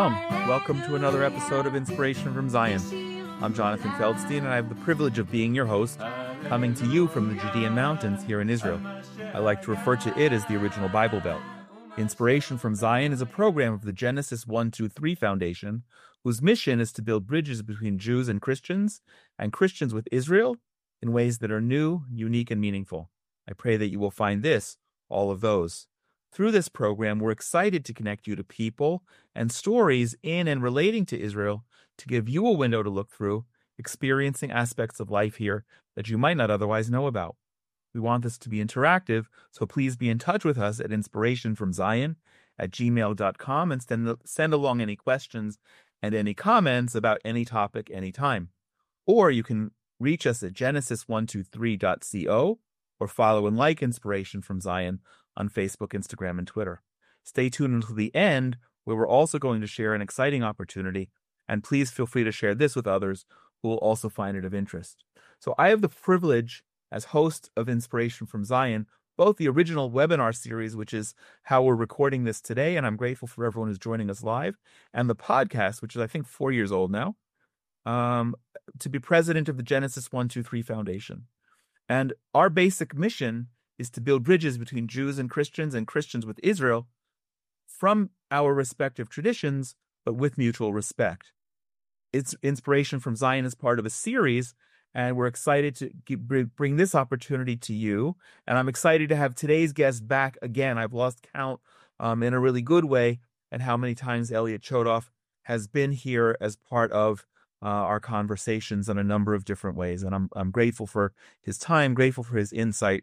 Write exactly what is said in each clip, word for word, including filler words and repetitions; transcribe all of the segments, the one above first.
Shalom. Welcome to another episode of Inspiration from Zion. I'm Jonathan Feldstein, and I have the privilege of being your host, coming to you from the Judean Mountains here in Israel. I like to refer to it as the original Bible Belt. Inspiration from Zion is a program of the Genesis one two three Foundation, whose mission is to build bridges between Jews and Christians, and Christians with Israel, in ways that are new, unique, and meaningful. I pray that you will find this, all of those. Through this program, we're excited to connect you to people and stories in and relating to Israel to give you a window to look through, experiencing aspects of life here that you might not otherwise know about. We want this to be interactive, so please be in touch with us at inspirationfromzion at gmail dot com and send, send along any questions and any comments about any topic anytime. Or you can reach us at genesis one two three dot co or follow and like Inspiration from Zion on Facebook, Instagram, and Twitter. Stay tuned until the end, where we're also going to share an exciting opportunity, and please feel free to share this with others who will also find it of interest. So I have the privilege, as host of Inspiration from Zion, both the original webinar series, which is how we're recording this today, and I'm grateful for everyone who's joining us live, and the podcast, which is, I think, four years old now, um, to be president of the Genesis one two three Foundation. And our basic mission is to build bridges between Jews and Christians and Christians with Israel from our respective traditions, but with mutual respect. It's Inspiration from Zion is part of a series, and we're excited to keep, bring this opportunity to you. And I'm excited to have today's guest back again. I've lost count um, in a really good way at how many times Elliot Chodoff has been here as part of uh, our conversations in a number of different ways. And I'm I'm grateful for his time, grateful for his insight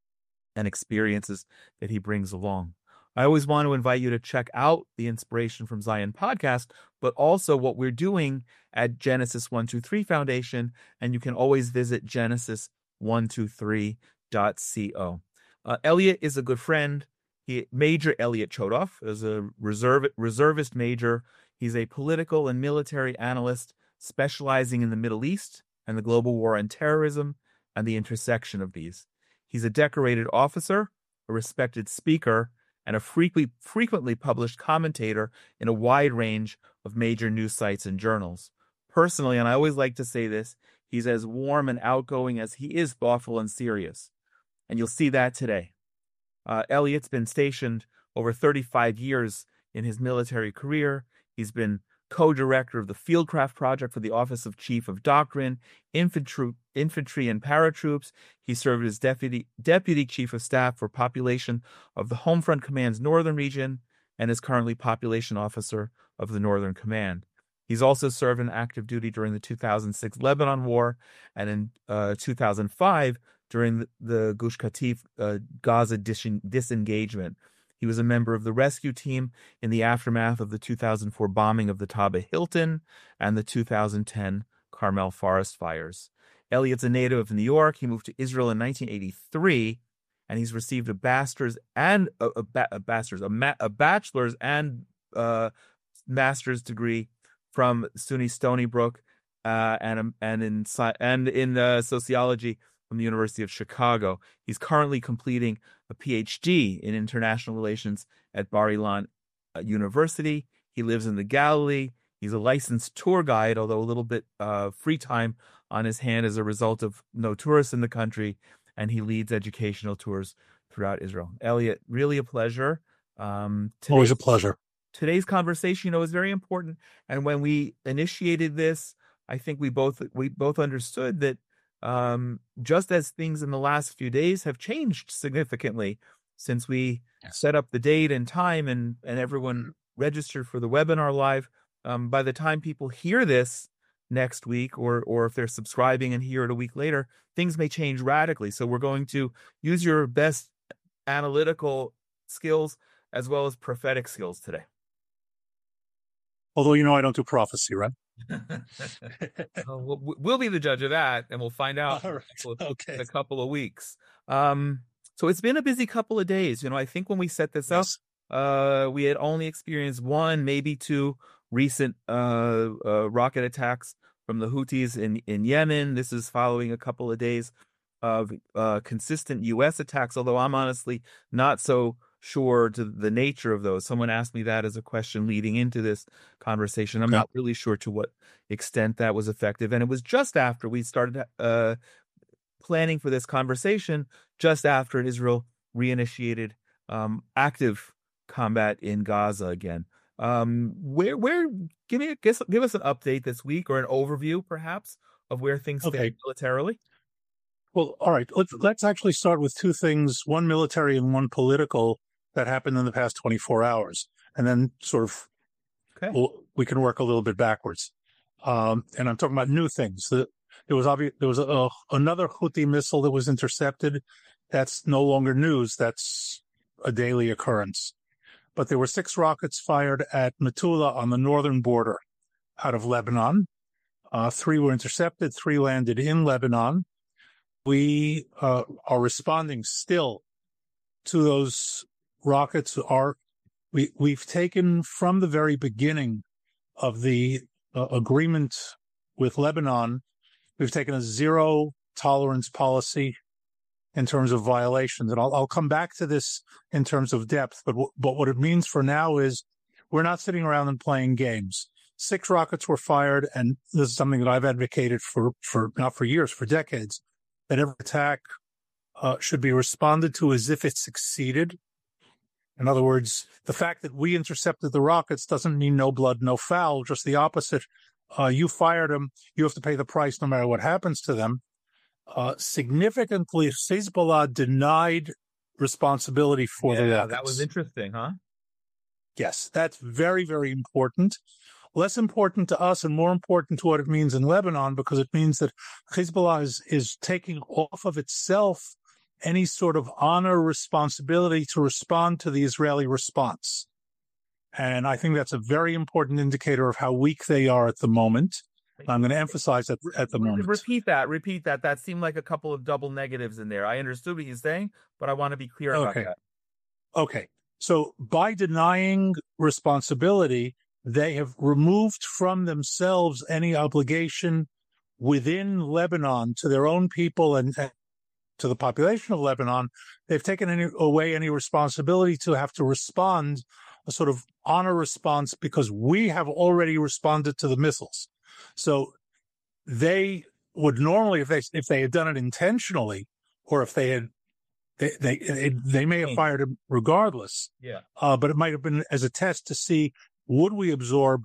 and experiences that he brings along. I always want to invite you to check out the Inspiration from Zion podcast, but also what we're doing at Genesis one two three Foundation, and you can always visit genesis one two three dot co. Uh, Elliot is a good friend. He, Major Elliot Chodoff is a reserve, reservist major. He's a political and military analyst specializing in the Middle East and the global war on terrorism and the intersection of these. He's a decorated officer, a respected speaker, and a frequently, frequently published commentator in a wide range of major news sites and journals. Personally, and I always like to say this, he's as warm and outgoing as he is thoughtful and serious. And you'll see that today. Uh, Elliot's been stationed over thirty-five years in his military career. He's been co-director of the Fieldcraft Project for the Office of Chief of Doctrine, Infantry, Infantry and Paratroops. He served as Deputy, Deputy Chief of Staff for Population of the Homefront Command's Northern Region and is currently Population Officer of the Northern Command. He's also served in active duty during the two thousand six Lebanon War and in uh, two thousand five during the, the Gush Katif uh, Gaza dis- disengagement. He was a member of the rescue team in the aftermath of the two thousand four bombing of the Taba Hilton and the two thousand ten Carmel forest fires. Elliot's a native of New York. He moved to Israel in nineteen eighty-three, and he's received a bachelor's and a, a, ba- a bachelor's, a, ma- a bachelor's and uh, master's degree from SUNY Stony Brook uh, and and in and in uh, sociology from the University of Chicago. He's currently completing a P H D in international relations at Bar Ilan University. He lives in the Galilee. He's a licensed tour guide, although a little bit uh, free time on his hand as a result of no tourists in the country, and he leads educational tours throughout Israel. Elliot, really a pleasure. Um, Always a pleasure. Today's conversation, you know, is very important. And when we initiated this, I think we both we both understood that Um, just as things in the last few days have changed significantly since we Yes. set up the date and time and, and everyone registered for the webinar live, um, by the time people hear this next week, or or if they're subscribing and hear it a week later, things may change radically. So we're going to use your best analytical skills as well as prophetic skills today. Although, you know, I don't do prophecy, right? Oh, we'll, we'll be the judge of that, and we'll find out All right. in, a couple, Okay. in a couple of weeks. Um, so it's been a busy couple of days. You know, I think when we set this Yes. up, uh, we had only experienced one, maybe two recent uh, uh, rocket attacks from the Houthis in, in Yemen. This is following a couple of days of uh, consistent U S attacks, although I'm honestly not so sure to the nature of those. Someone asked me that as a question leading into this conversation. I'm Okay. not really sure to what extent that was effective. And it was just after we started uh, planning for this conversation, just after Israel reinitiated um, active combat in Gaza again. Um, where, where, give me, a, give, give us an update this week or an overview, perhaps, of where things stand Okay. militarily. Well, all right. Let's let's actually start with two things: one military and one political that happened in the past twenty-four hours, and then sort of Okay. we'll, we can work a little bit backwards. Um, and I'm talking about new things. The, there was obvious there was a, a, another Houthi missile that was intercepted. That's no longer news. That's a daily occurrence. But there were six rockets fired at Metula on the northern border out of Lebanon. Uh, three were intercepted. Three landed in Lebanon. We uh, are responding still to those rockets. Are we? We've taken from the very beginning of the uh, agreement with Lebanon, we've taken a zero tolerance policy in terms of violations, and I'll, I'll come back to this in terms of depth. But w- but what it means for now is we're not sitting around and playing games. Six rockets were fired, and this is something that I've advocated for for not for years, for decades. That every attack uh, should be responded to as if it succeeded. In other words, the fact that we intercepted the rockets doesn't mean no blood, no foul, just the opposite. Uh, you fired them, you have to pay the price no matter what happens to them. Uh, significantly, Hezbollah denied responsibility for yeah, the rockets. That was interesting, huh? Yes, that's very, very important. Less important to us and more important to what it means in Lebanon, because it means that Hezbollah is, is taking off of itself any sort of honor responsibility to respond to the Israeli response. And I think that's a very important indicator of how weak they are at the moment. I'm going to emphasize that at the moment. Repeat that. Repeat that. That seemed like a couple of double negatives in there. I understood what he's saying, but I want to be clear okay. about that. Okay. So by denying responsibility, they have removed from themselves any obligation within Lebanon to their own people and, and to the population of Lebanon. They've taken any, away any responsibility to have to respond, a sort of honor response, because we have already responded to the missiles. So they would normally, if they if they had done it intentionally, or if they had, they they they may have fired him regardless. Yeah. Uh, but it might have been as a test to see, would we absorb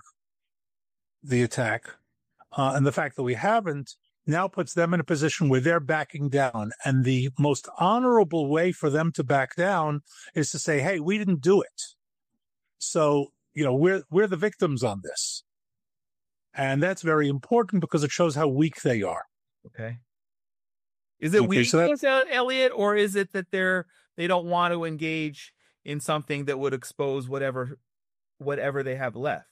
the attack? Uh, and the fact that we haven't now puts them in a position where they're backing down. And the most honorable way for them to back down is to say, hey, we didn't do it. So, you know, we're we're the victims on this. And that's very important because it shows how weak they are. Okay. Is it okay, weakness, so that, Elliot, or is it that they're they don't want to engage in something that would expose whatever whatever they have left?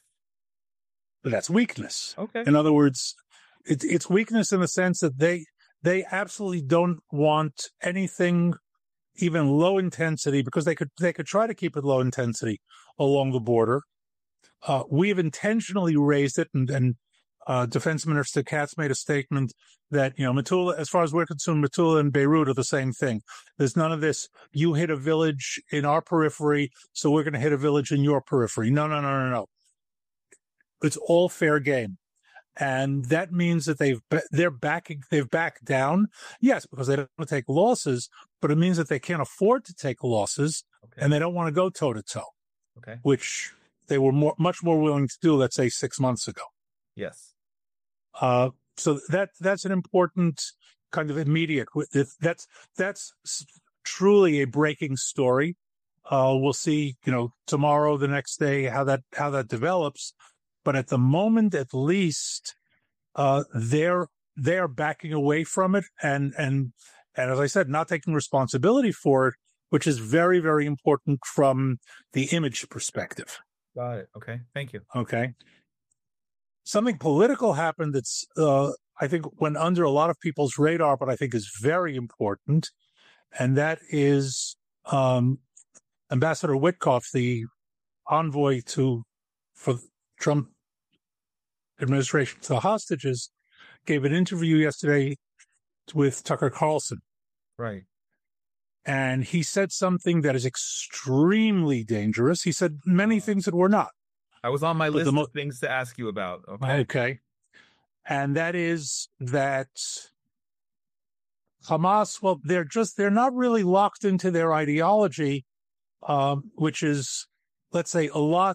But that's weakness. Okay. In other words, it, it's weakness in the sense that they they absolutely don't want anything even low intensity, because they could they could try to keep it low intensity along the border. Uh, we've intentionally raised it, and, and uh, Defense Minister Katz made a statement that, you know, Metula, as far as we're concerned, Metula and Beirut are the same thing. There's none of this, you hit a village in our periphery, so we're going to hit a village in your periphery. No, no, no, no, no. It's all fair game. And that means that they've, they're backing, they've backed down. Yes, because they don't want to take losses, but it means that they can't afford to take losses, okay, and they don't want to go toe to toe. Okay. Which they were more, much more willing to do, let's say, six months ago. Yes. Uh, so that that's an important kind of immediate. That's that's truly a breaking story. Uh, we'll see, you know, tomorrow, the next day, how that how that develops. But at the moment, at least, uh, they're they're backing away from it, and and and as I said, not taking responsibility for it, which is very, very important from the image perspective. Got it. Okay. Thank you. Okay. Something political happened that's, uh, I think, went under a lot of people's radar, but I think is very important. And that is um, Ambassador Witkoff, the envoy to for the Trump administration to the hostages, gave an interview yesterday with Tucker Carlson. Right. And he said something that is extremely dangerous. He said many things that were not. I was on my But list the mo- of things to ask you about. Okay. Okay. And that is that Hamas, well, they're just, they're not really locked into their ideology, um, which is, let's say, a lot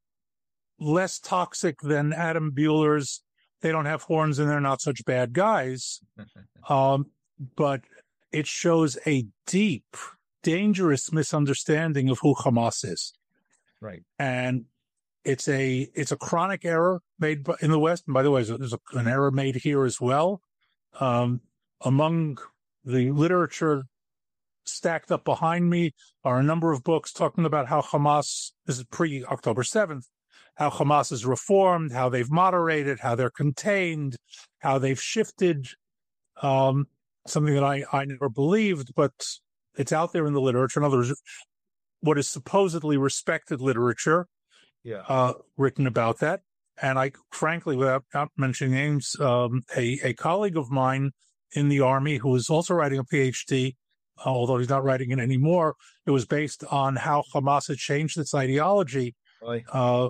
less toxic than Adam Bueller's. They don't have horns and they're not such bad guys. Um, but it shows a deep, dangerous misunderstanding of who Hamas is. Right. And it's a it's a chronic error made in the West. And by the way, there's a, an error made here as well. Um, among the literature stacked up behind me are a number of books talking about how Hamas, this is pre-October seventh, how Hamas is reformed, how they've moderated, how they're contained, how they've shifted, um, something that I, I never believed, but it's out there in the literature. In other words, what is supposedly respected literature, Yeah. uh, written about that. And I, frankly, without not mentioning names, um, a, a colleague of mine in the Army who is also writing a PhD, uh, although he's not writing it anymore, it was based on how Hamas had changed its ideology uh,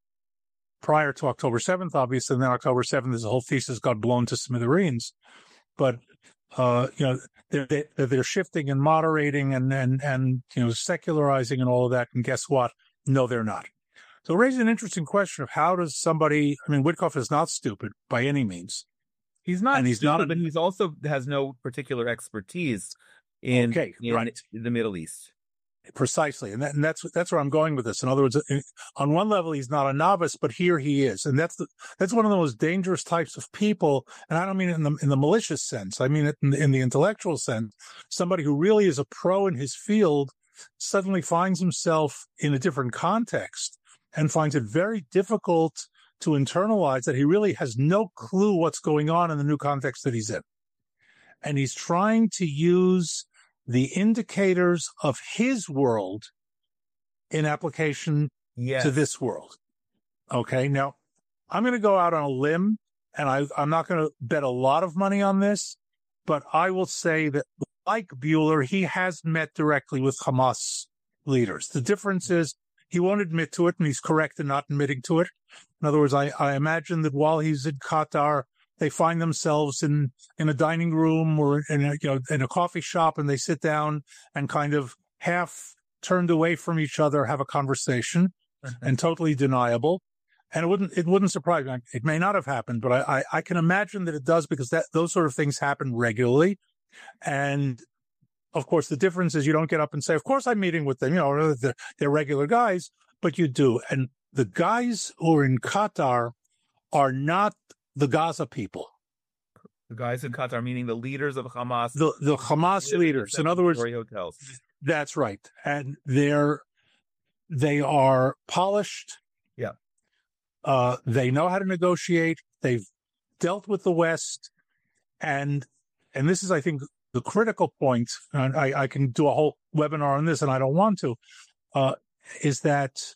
prior to October seventh, obviously. And then October seventh, his whole thesis got blown to smithereens. But, uh, you know, they're, they're shifting and moderating and, and, and, you know, secularizing and all of that. And guess what? No, they're not. So it raises an interesting question of how does somebody, I mean, Witkoff is not stupid by any means. He's not, and he's stupid, not, a, but he's also has no particular expertise in, okay, in right. the Middle East. Precisely. And, that, and that's that's where I'm going with this. In other words, on one level, he's not a novice, but here he is. And that's the, that's one of the most dangerous types of people. And I don't mean it in the, in the malicious sense. I mean it in the, in the intellectual sense. Somebody who really is a pro in his field suddenly finds himself in a different context and finds it very difficult to internalize that he really has no clue what's going on in the new context that he's in. And he's trying to use the indicators of his world in application yes. to this world. Okay. Now, I'm going to go out on a limb, and I, I'm not going to bet a lot of money on this, but I will say that, like Bueller, he has met directly with Hamas leaders. The difference is he won't admit to it, and he's correct in not admitting to it. In other words, I, I imagine that while he's in Qatar, they find themselves in, in a dining room or in a, you know, in a coffee shop, and they sit down and kind of half turned away from each other, have a conversation, mm-hmm. and totally deniable. And it wouldn't, it wouldn't surprise me. It may not have happened, but I, I, I can imagine that it does, because that, those sort of things happen regularly. And of course, the difference is you don't get up and say, of course I'm meeting with them, you know, they're, they're regular guys, but you do. And the guys who are in Qatar are not the Gaza people. The guys in Qatar, meaning the leaders of Hamas. The the Hamas leaders. In other words, hotels. That's right. And they're, they are polished. Yeah. Uh, they know how to negotiate. They've dealt with the West. And, and this is, I think, the critical point, and I, I can do a whole webinar on this, and I don't want to, uh, is that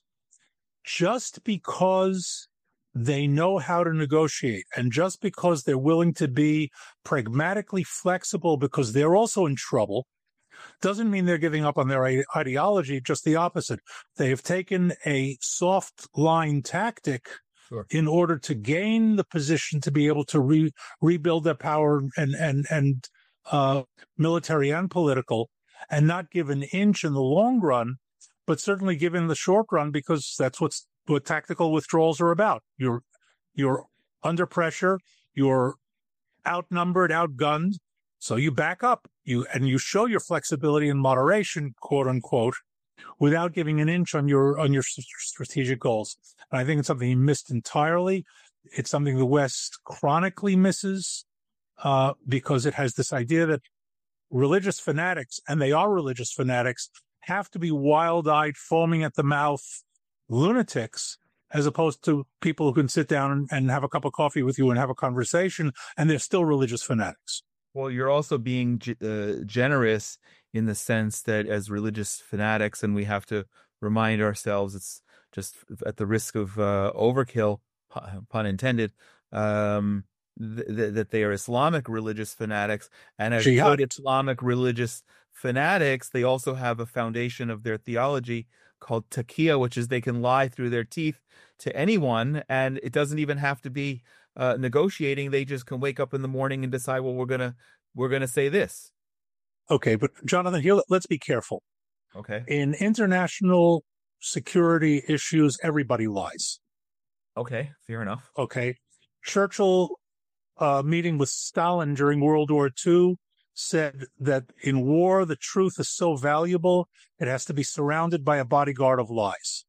just because they know how to negotiate, and just because they're willing to be pragmatically flexible because they're also in trouble, doesn't mean they're giving up on their ideology. Just the opposite. They have taken a soft line tactic sure. in order to gain the position to be able to re- rebuild their power and and and uh, military and political, and not give an inch in the long run, but certainly give in the short run, because that's what's what tactical withdrawals are about. You're you're under pressure, you're outnumbered, outgunned, so you back up. You and you show your flexibility and moderation, quote unquote, without giving an inch on your on your strategic goals. And I think it's something he missed entirely. It's something the West chronically misses, uh, because it has this idea that religious fanatics, and they are religious fanatics, have to be wild-eyed, foaming at the mouth lunatics, as opposed to people who can sit down and, and have a cup of coffee with you and have a conversation, and they're still religious fanatics. Well, you're also being uh, generous in the sense that as religious fanatics, and we have to remind ourselves, it's just at the risk of uh, overkill, pun intended, um, th- th- that they are Islamic religious fanatics, and as good Islamic religious fanatics, they also have a foundation of their theology called takia, which is they can lie through their teeth to anyone, and it doesn't even have to be uh, negotiating. They just can wake up in the morning and decide, well, we're gonna we're gonna say this. Okay, but Jonathan, here let's be careful. Okay. In international security issues, everybody lies. Okay, fair enough. Okay, Churchill, uh, meeting with Stalin during World War Two, said that in war the truth is so valuable it has to be surrounded by a bodyguard of lies.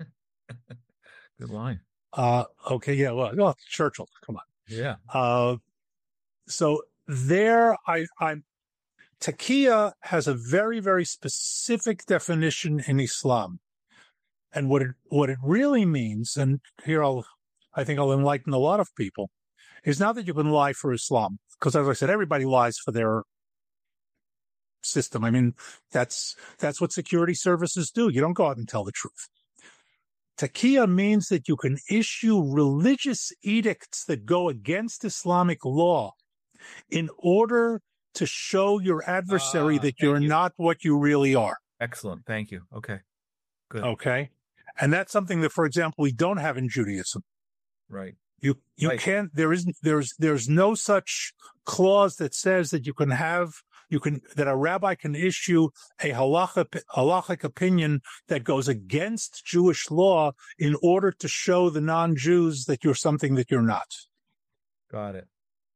Good line. Uh, okay, yeah, well, well, Churchill, come on. Yeah. Uh, so there, I, I'm. Taqiyya has a very, very specific definition in Islam. And what it, what it really means, and here I'll, I think I'll enlighten a lot of people, is not that you can lie for Islam. Because as I said, everybody lies for their system. I mean, that's, that's what security services do. You don't go out and tell the truth. Taqiyya means that you can issue religious edicts that go against Islamic law in order to show your adversary Ah, that you're you. not what you really are. Excellent. Thank you. Okay. Good. Okay. And that's something that, for example, we don't have in Judaism. Right. You you Right. can't, there isn't, there's, there's no such clause that says that you can have, you can, that a rabbi can issue a halacha, halachic opinion that goes against Jewish law in order to show the non-Jews that you're something that you're not. Got it.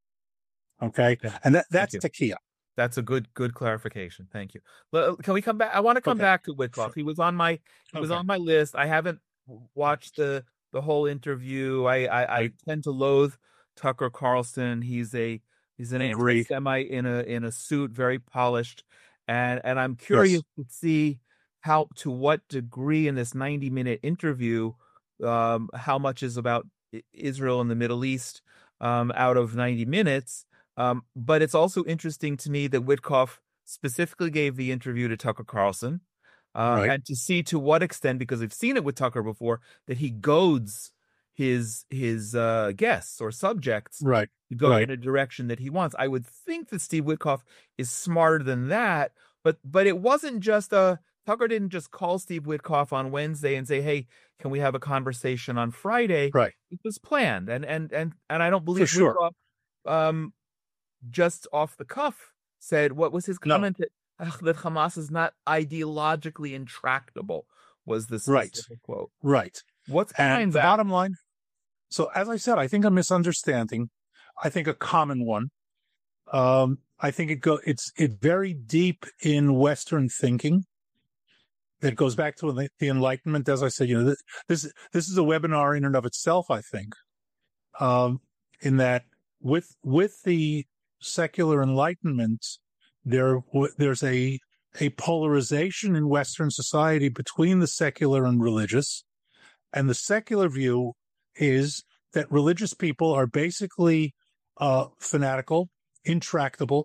Okay. Yeah. And that, that's Thank Taqiyya. That's a good good clarification. Thank you. Well, can we come back? I want to come Okay. back to Witkoff. He was on my he was Okay. on my list. I haven't watched the the whole interview. I I, I Right. tend to loathe Tucker Carlson. He's a he's an Agree. anti-Semite in a in a suit, very polished, and and I'm curious to see how to what degree in this ninety minute interview, um, how much is about I- Israel and the Middle East, um, out of ninety minutes. Um, but it's also interesting to me that Witkoff specifically gave the interview to Tucker Carlson, uh, Right. and to see to what extent, because I've seen it with Tucker before, that he goads his his uh, guests or subjects Right. to go Right. in a direction that he wants. I would think that Steve Witkoff is smarter than that, but but it wasn't just a Tucker didn't just call Steve Witkoff on Wednesday and say, "Hey, can we have a conversation on Friday?" Right. It was planned, and and and and I don't believe For sure. Witkoff, um, just off the cuff said, what was his No. comment that, "Ugh, that Hamas is not ideologically intractable," was the Right. specific quote. Right. What's And behind the that? bottom line, so as I said, I think a misunderstanding, I think a common one. Um, I think it go it's it very deep in Western thinking. That goes back to the, the Enlightenment. As I said, you know, this this, this is a webinar in and of itself, I think. Um, in that with with the secular Enlightenment, there there's a a polarization in Western society between the secular and religious. And the secular view is that religious people are basically uh, fanatical, intractable,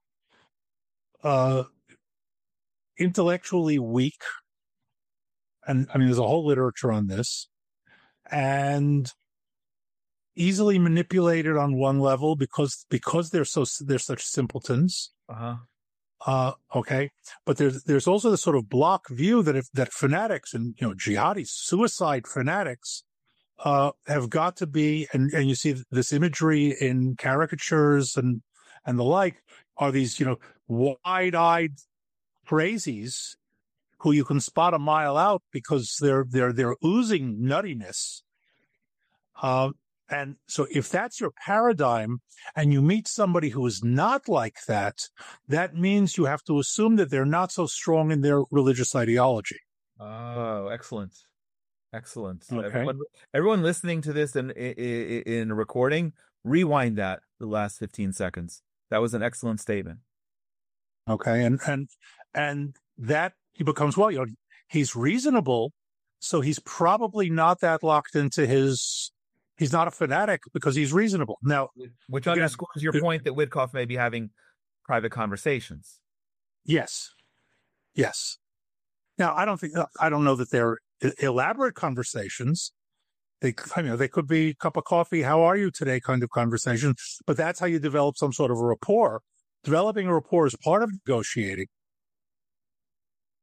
uh, intellectually weak. And I mean, there's a whole literature on this. And easily manipulated on one level because because they're so they're such simpletons. Uh-huh. Uh, okay, but there's there's also the sort of block view that if that fanatics and you know jihadis, suicide fanatics, uh, have got to be, and, and you see this imagery in caricatures and and the like, are these you know wide-eyed crazies who you can spot a mile out because they're they're they're oozing nuttiness. Uh, and so if that's your paradigm and you meet somebody who is not like that, that means you have to assume that they're not so strong in their religious ideology. Oh, excellent. Excellent. Okay. Everyone, everyone listening to this in, in, in a recording, rewind that the last fifteen seconds. That was an excellent statement. Okay. And, and, and that he becomes, well, you know, he's reasonable. So he's probably not that locked into his, he's not a fanatic because he's reasonable. Now, Which again, underscores your the- point that Witkoff may be having private conversations. yes. Yes. Now, I don't think, I don't know that they're e- elaborate conversations. They, I mean, they could be cup of coffee, how are you today kind of conversation, but that's how you develop some sort of a rapport. Developing a rapport is part of negotiating.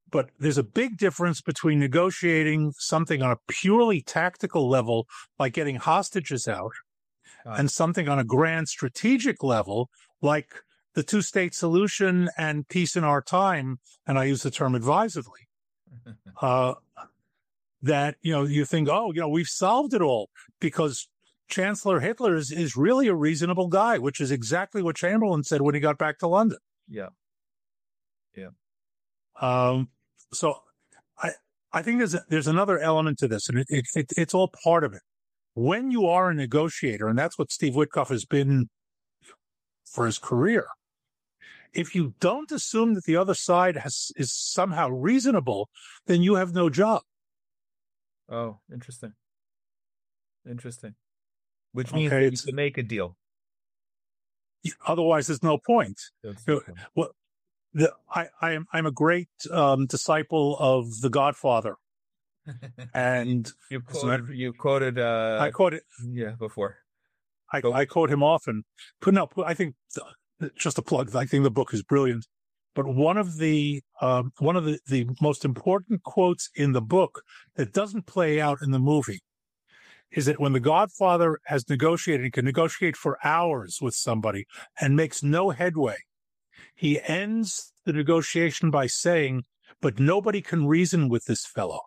But there's a big difference between negotiating something on a purely tactical level, like getting hostages out, uh, and something on a grand strategic level, like the two-state solution and peace in our time, and I use the term advisedly, uh, that, you know, you think, oh, you know, we've solved it all because Chancellor Hitler is, is really a reasonable guy, which is exactly what Chamberlain said when he got back to London. Yeah. Yeah. Um, so I I think there's a, there's another element to this, and it, it, it it's all part of it. When you are a negotiator, and that's what Steve Witkoff has been for his career, if you don't assume that the other side has is somehow reasonable, then you have no job. Oh, interesting. Interesting. Which means okay, that you can make a deal. Otherwise, there's no point. That's no point. Well, the, I, I am I'm a great um, disciple of The Godfather, and you quoted you quoted uh, I quoted yeah before. I, I quote him often. But no, I think just a plug. I think the book is brilliant. But one of the um, one of the, the most important quotes in the book that doesn't play out in the movie is that when the Godfather has negotiated, he can negotiate for hours with somebody and makes no headway. He ends the negotiation by saying, "But nobody can reason with this fellow."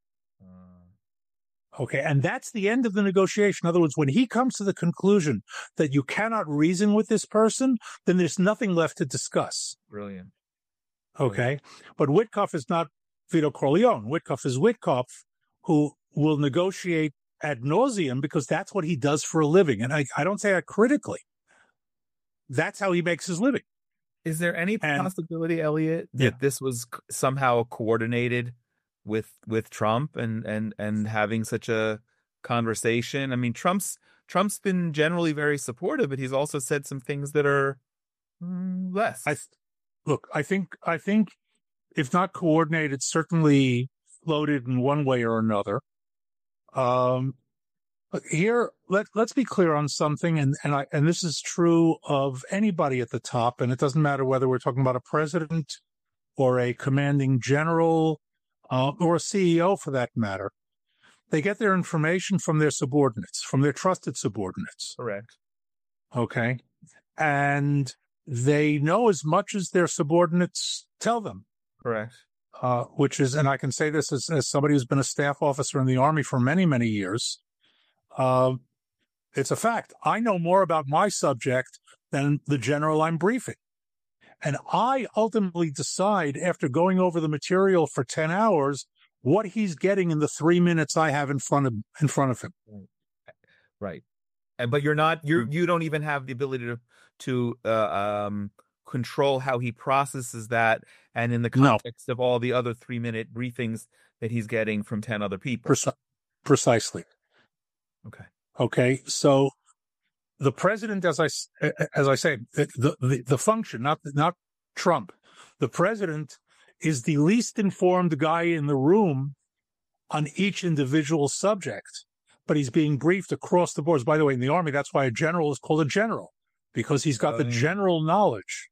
Okay, and that's the end of the negotiation. In other words, when he comes to the conclusion that you cannot reason with this person, then there's nothing left to discuss. Brilliant. Okay, but Witkoff is not Vito Corleone. Witkoff is Witkoff, who will negotiate ad nauseum because that's what he does for a living. And I, I don't say that critically. That's how he makes his living. Is there any and, possibility, Elliot, that yeah. this was somehow coordinated with with Trump and and and having such a conversation? I mean, Trump's Trump's been generally very supportive, but he's also said some things that are mm, less. I look, I think I think if not coordinated, certainly floated in one way or another. Um, here, let let's be clear on something, and and I and this is true of anybody at the top, and it doesn't matter whether we're talking about a president or a commanding general. Uh, or a C E O for that matter, they get their information from their subordinates, from their trusted subordinates. Correct. Okay. And they know as much as their subordinates tell them. Correct. Uh, which is, and I can say this as, as somebody who's been a staff officer in the Army for many, many years. Uh, it's a fact. I know more about my subject than the general I'm briefing. And I ultimately decide, after going over the material for ten hours, what he's getting in the three minutes I have in front of in front of him. Right. And but you're not you you don't even have the ability to to uh, um, control how he processes that, and in the context no. of all the other three minute briefings that he's getting from ten other people. Preci- precisely. Okay. Okay. So. The president, as I, as I say, the, the, the function, not, not Trump, the president is the least informed guy in the room on each individual subject, but he's being briefed across the boards. By the way, in the Army, that's why a general is called a general, because he's got the general knowledge.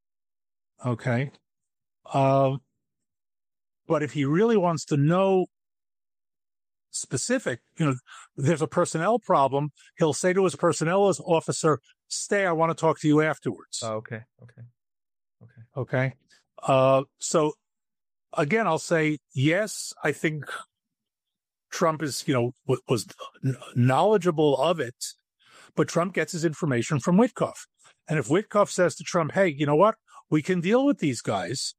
Okay. Uh, but if he really wants to know specific, you know, there's a personnel problem, he'll say to his personnel officer, "Stay, I want to talk to you afterwards." Oh, okay. Okay. Okay. Okay. Uh, so again, I'll say, yes, I think Trump is, you know, w- was knowledgeable of it, but Trump gets his information from Witkoff. And if Witkoff says to Trump, "Hey, you know what? We can deal with these guys.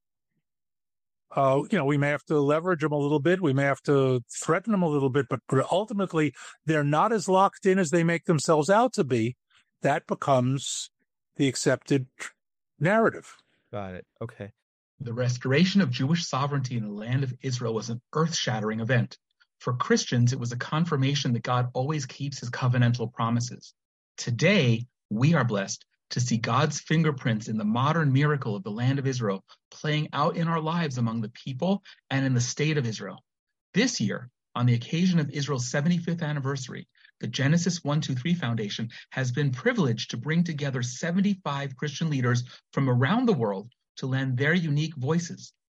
Uh, you know, we may have to leverage them a little bit. We may have to threaten them a little bit, but ultimately they're not as locked in as they make themselves out to be," that becomes the accepted narrative. Got it. Okay. The restoration of Jewish sovereignty in the land of Israel was an earth-shattering event. For Christians, it was a confirmation that God always keeps his covenantal promises. Today, we are blessed to see God's fingerprints in the modern miracle of the land of Israel playing out in our lives among the people and in the state of Israel. This year, on the occasion of Israel's seventy-fifth anniversary, the Genesis one two three Foundation has been privileged to bring together seventy-five Christian leaders from around the world to lend their unique voices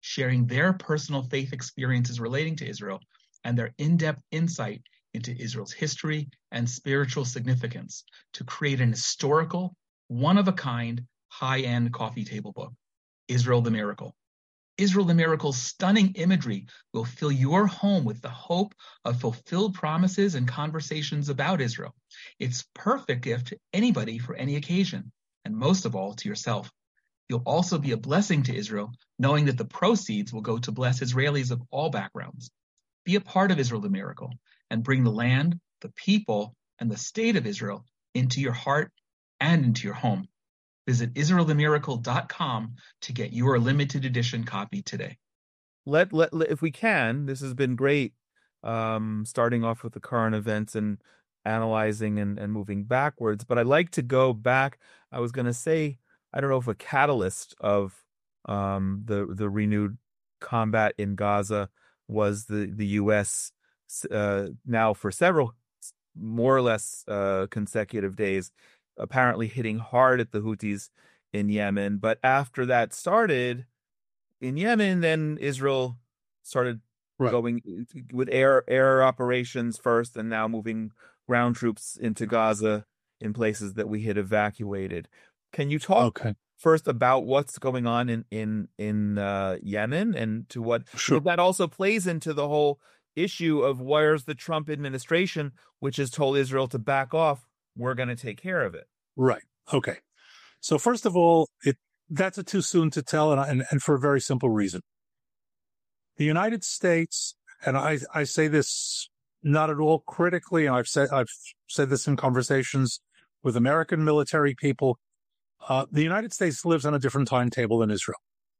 sharing their personal faith experiences relating to Israel and their in-depth insight into Israel's history and spiritual significance to create an historical, one-of-a-kind, high-end coffee table book, Israel the Miracle. Israel the Miracle's stunning imagery will fill your home with the hope of fulfilled promises and conversations about Israel. It's perfect gift to anybody for any occasion, and most of all, to yourself. You'll also be a blessing to Israel, knowing that the proceeds will go to bless Israelis of all backgrounds. Be a part of Israel the Miracle and bring the land, the people, and the state of Israel into your heart and into your home. Visit Israel the Miracle dot com to get your limited edition copy today. Let, let, let if we can, this has been great, um, starting off with the current events and analyzing and, and moving backwards. But I'd like to go back. I was going to say, I don't know if a catalyst of um, the the renewed combat in Gaza was the, the U S uh, now for several more or less uh, consecutive days, apparently hitting hard at the Houthis in Yemen. But after that started in Yemen, then Israel started right. going with air air operations first, and now moving ground troops into Gaza in places that we had evacuated. Can you talk okay. first about what's going on in in in uh, Yemen, and to what sure. that also plays into the whole issue of where's the Trump administration, which has told Israel to back off. We're going to take care of it. Right. Okay. So first of all, it that's a too soon to tell, and, and and for a very simple reason. The United States, and I I say this not at all critically, and I've said I've said this in conversations with American military people. Uh, the United States lives on a different timetable than Israel,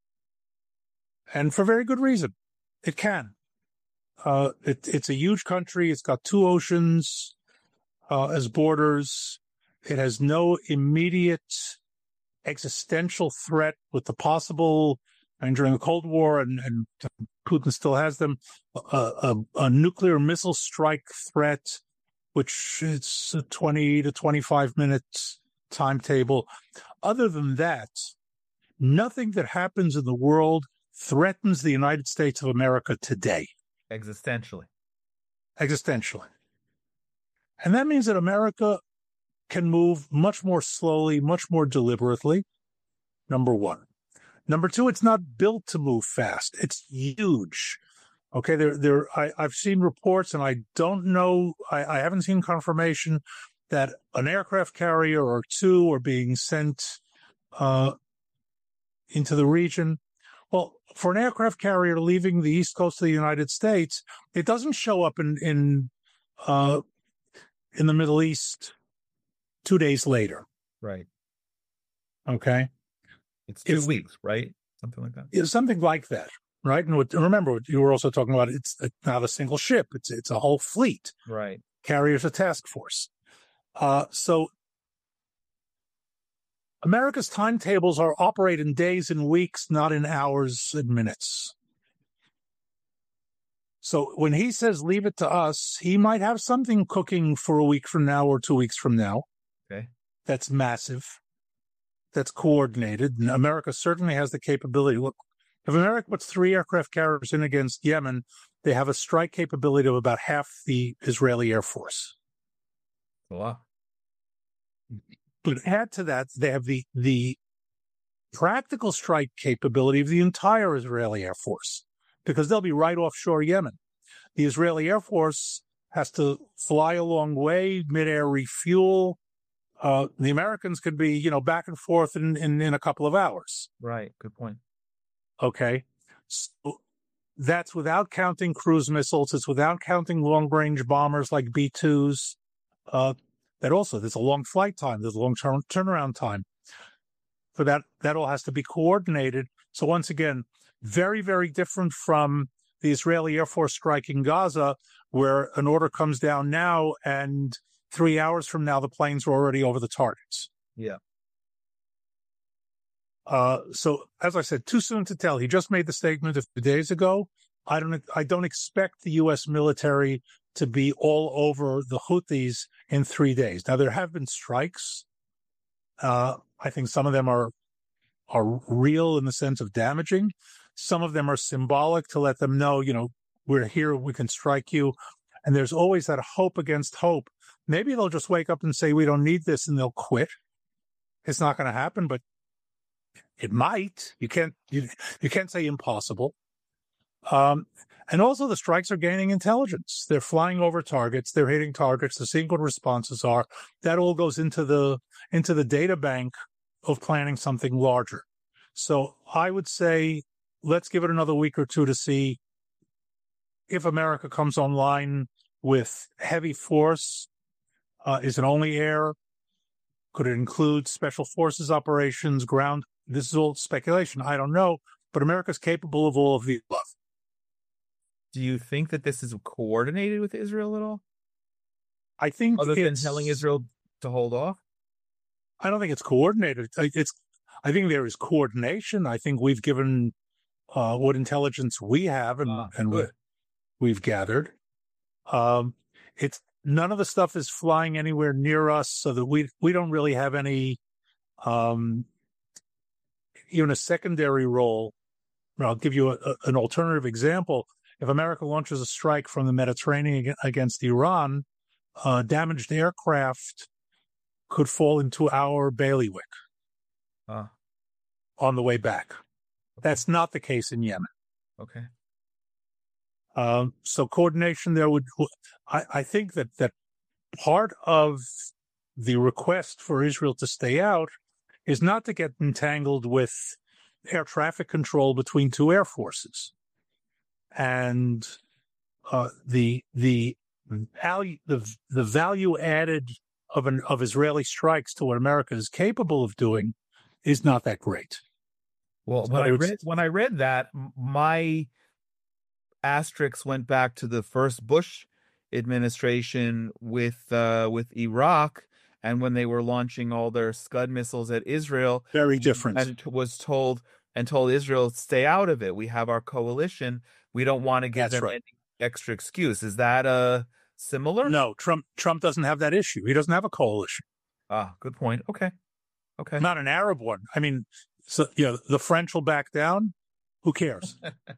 and for very good reason. It can. Uh, it, it's a huge country. It's got two oceans uh, as borders. It has no immediate existential threat with the possible, and during the Cold War, and, and Putin still has them, a, a, a nuclear missile strike threat, which is a twenty to twenty-five minute timetable. Other than that, nothing that happens in the world threatens the United States of America today. Existentially. Existentially. And that means that America can move much more slowly, much more deliberately, number one. Number two, it's not built to move fast. It's huge. Okay, there, there. I, I've seen reports, and I don't know, I, I haven't seen confirmation that an aircraft carrier or two are being sent uh, into the region. Well, for an aircraft carrier leaving the east coast of the United States, it doesn't show up in in uh, in the Middle East two days later. Right. Okay. It's two if, weeks, right? Something like that. It's something like that, right? And what, remember, you were also talking about it's not a single ship; it's it's a whole fleet. Right. Carriers a task force. Uh, so America's timetables are operate in days and weeks, not in hours and minutes. So when he says leave it to us, he might have something cooking for a week from now or two weeks from now. Okay. That's massive. That's coordinated. And America certainly has the capability. Look, if America puts three aircraft carriers in against Yemen, they have a strike capability of about half the Israeli Air Force. A lot. But add to that, they have the the practical strike capability of the entire Israeli Air Force, because they'll be right offshore Yemen. The Israeli Air Force has to fly a long way, midair refuel. Uh, the Americans could be, you know, back and forth in, in, in a couple of hours. Right. Good point. Okay. So that's without counting cruise missiles. It's without counting long-range bombers like B twos. Uh, that also, there's a long flight time. There's a long turn, turnaround time. For that, that all has to be coordinated. So once again, very, very different from the Israeli Air Force striking Gaza, where an order comes down now and three hours from now, the planes are already over the targets. Yeah. Uh, so, as I said, too soon to tell. He just made the statement a few days ago. I don't, I don't expect the U S military to be all over the Houthis in three days. Now, there have been strikes. Uh, I think some of them are are real in the sense of damaging. Some of them are symbolic to let them know, you know, we're here, we can strike you. And there's always that hope against hope. Maybe they'll just wake up and say, we don't need this, and they'll quit. It's not going to happen, but it might. You can't, you, you can't say impossible. Um, and also the strikes are gaining intelligence. They're flying over targets. They're hitting targets. They're seeing what responses are. That all goes into the, into the data bank of planning something larger. So I would say, let's give it another week or two to see if America comes online with heavy force. Uh, is it only air? Could it include special forces operations, ground? This is all speculation. I don't know, but America's capable of all of the above. Do you think that this is coordinated with Israel at all? I think Other than it's, telling Israel to hold off? I don't think it's coordinated. It's, I think there is coordination. I think we've given uh, what intelligence we have and, Ah, and good. we've gathered. Um, it's none of the stuff is flying anywhere near us, so that we we don't really have any um, even a secondary role. I'll give you a, a, an alternative example. If America launches a strike from the Mediterranean against Iran, uh, damaged aircraft could fall into our bailiwick Ah, on the way back. That's not the case in Yemen. okay. Um, so coordination there would, I, I think that, that part of the request for Israel to stay out is not to get entangled with air traffic control between two air forces. And uh, the the value the the value added of an of Israeli strikes to what America is capable of doing is not that great. Well, So when I I would- read when I read that, m- my asterisk went back to the first Bush administration with uh, with Iraq, and when they were launching all their Scud missiles at Israel, Very different. and t- was told and told Israel, stay out of it. We have our coalition. We don't want to give That's them right. any extra excuse. Is that uh similar? No, Trump Trump doesn't have that issue. He doesn't have a coalition. Ah, good point. Okay. Okay. Not an Arab one. I mean, so you know, the French will back down. Who cares?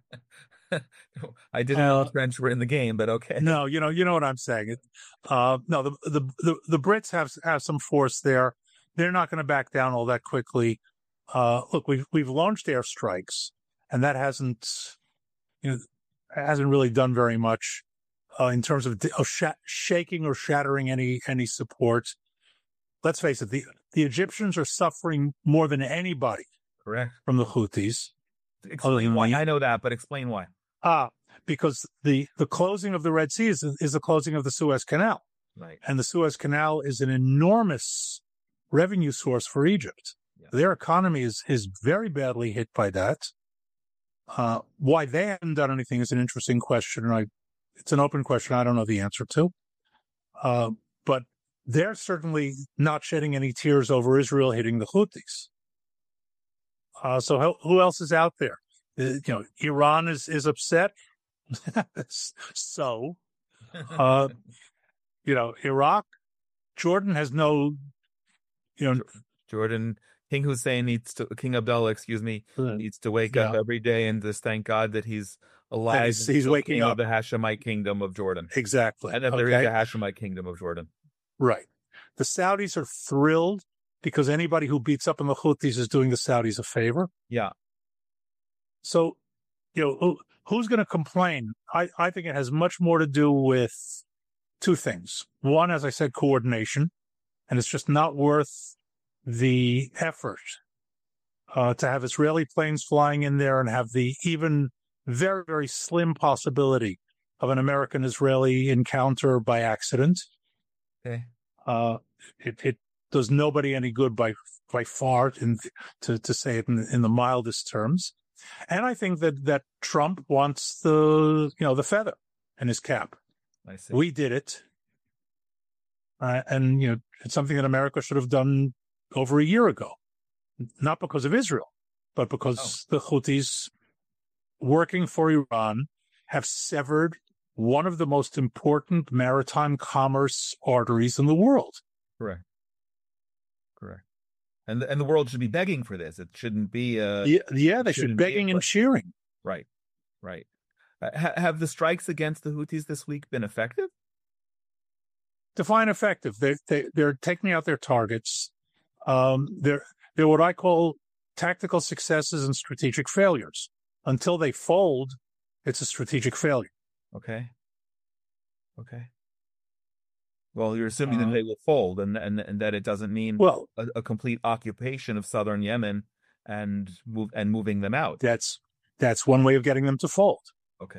I didn't know Uh, the French were in the game, but okay. No, you know, you know what I'm saying. It- Uh, no, the, the the the Brits have have some force there. They're not going to back down all that quickly. Uh, look, we've we've launched airstrikes, and that hasn't, you know, hasn't really done very much uh, in terms of, of sh- shaking or shattering any any support. Let's face it, the the Egyptians are suffering more than anybody Correct. from the Houthis. Explain why. the- I know that, but explain why. Ah, because the the closing of the Red Sea is is the closing of the Suez Canal. Right. And the Suez Canal is an enormous revenue source for Egypt. Yeah. Their economy is, is very badly hit by that. Uh, why they haven't done anything is an interesting question, and I, it's an open question I don't know the answer to. Uh, but they're certainly not shedding any tears over Israel hitting the Houthis. Uh, so how, who else is out there? Uh, you know, Iran is, is upset. so, uh, you know, Iraq, Jordan has no, you know, Jordan, King Hussein needs to, King Abdullah, excuse me, needs to wake up Yeah. every day and just thank God that he's alive. he's- and he's still waking king up. of the Hashemite kingdom of Jordan. exactly. And that there is Okay? a Hashemite kingdom of Jordan. Right. The Saudis are thrilled because anybody who beats up on the Houthis is doing the Saudis a favor. Yeah. So, you know, who, who's going to complain? I, I think it has much more to do with two things. One, as I said, coordination, and it's just not worth the effort uh, to have Israeli planes flying in there and have the even very, very slim possibility of an American-Israeli encounter by accident. Okay. Uh, it, it does nobody any good by by far, in, to to say it in, in the mildest terms. And I think that that Trump wants the you know the feather in his cap. I see. We did it, uh, and you know it's something that America should have done over a year ago, not because of Israel, but because the Houthis, working for Iran, have severed one of the most important maritime commerce arteries in the world. Correct. Correct. And the, and the world should be begging for this. It shouldn't be uh Yeah, yeah they should shouldn't be be begging a and cheering. Right, right. Uh, ha- have the strikes against the Houthis this week been effective? Define effective. They, they, they're taking out their targets. Um, they're, they're what I call tactical successes and strategic failures. Until they fold, it's a strategic failure. Okay. Okay. Well, you're assuming Uh, that they will fold, and, and and that it doesn't mean well, a, a complete occupation of southern Yemen and move and moving them out. that's that's one way of getting them to fold. Okay.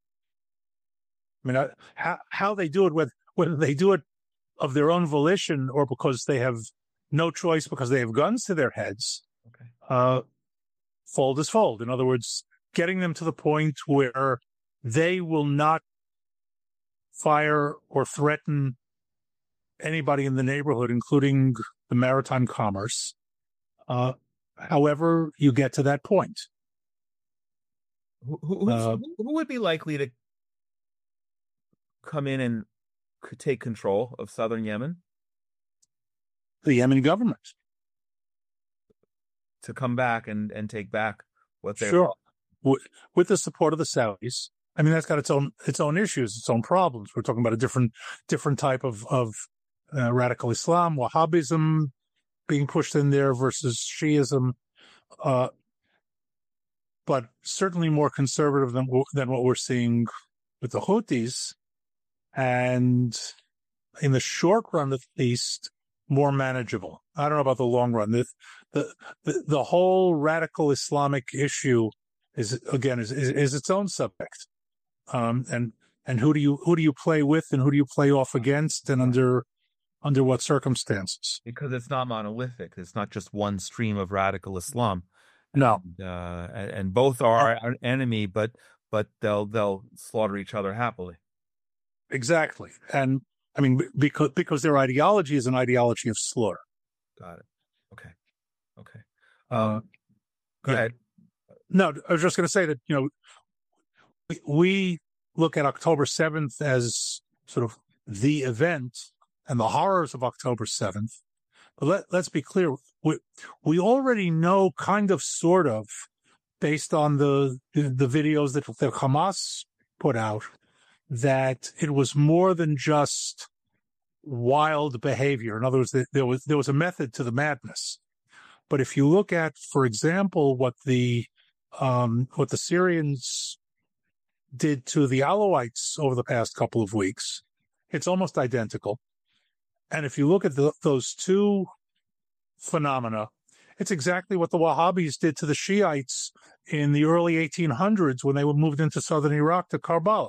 I mean, I, how how they do it, whether whether they do it of their own volition or because they have no choice because they have guns to their heads. Okay. Uh, fold is fold. In other words, getting them to the point where they will not fire or threaten anybody in the neighborhood, including the maritime commerce. Uh, however, you get to that point. Who, who, Uh, who would be likely to come in and c- take control of southern Yemen? The Yemen government. To come back and, and take back what they're... Sure. With, with the support of the Saudis. I mean, that's got its own its own issues, its own problems. We're talking about a different different type of, of uh, radical Islam, Wahhabism being pushed in there versus Shiism. Uh, but certainly more conservative than than what we're seeing with the Houthis, and in the short run, at least, more manageable. I don't know about the long run. The the the, the whole radical Islamic issue is again is, is, is its own subject, um, and and who do you who do you play with, and who do you play off against, and under under what circumstances? Because it's not monolithic. It's not just one stream of radical Islam. No, uh, and, and both are an enemy, but but they'll they'll slaughter each other happily. Exactly, and I mean because because their ideology is an ideology of slaughter. Got it. Okay. Okay. Um, Uh, go yeah. ahead. No, I was just going to say that you know we, we look at October seventh as sort of the event and the horrors of October seventh. But let, let's be clear. We, we already know kind of, sort of, based on the, the, the videos that, that Hamas put out, that it was more than just wild behavior. In other words, there was, there was a method to the madness. But if you look at, for example, what the, um, what the Syrians did to the Alawites over the past couple of weeks, it's almost identical. And if you look at the, those two phenomena, it's exactly what the Wahhabis did to the Shiites in the early eighteen hundreds when they were moved into southern Iraq to Karbala.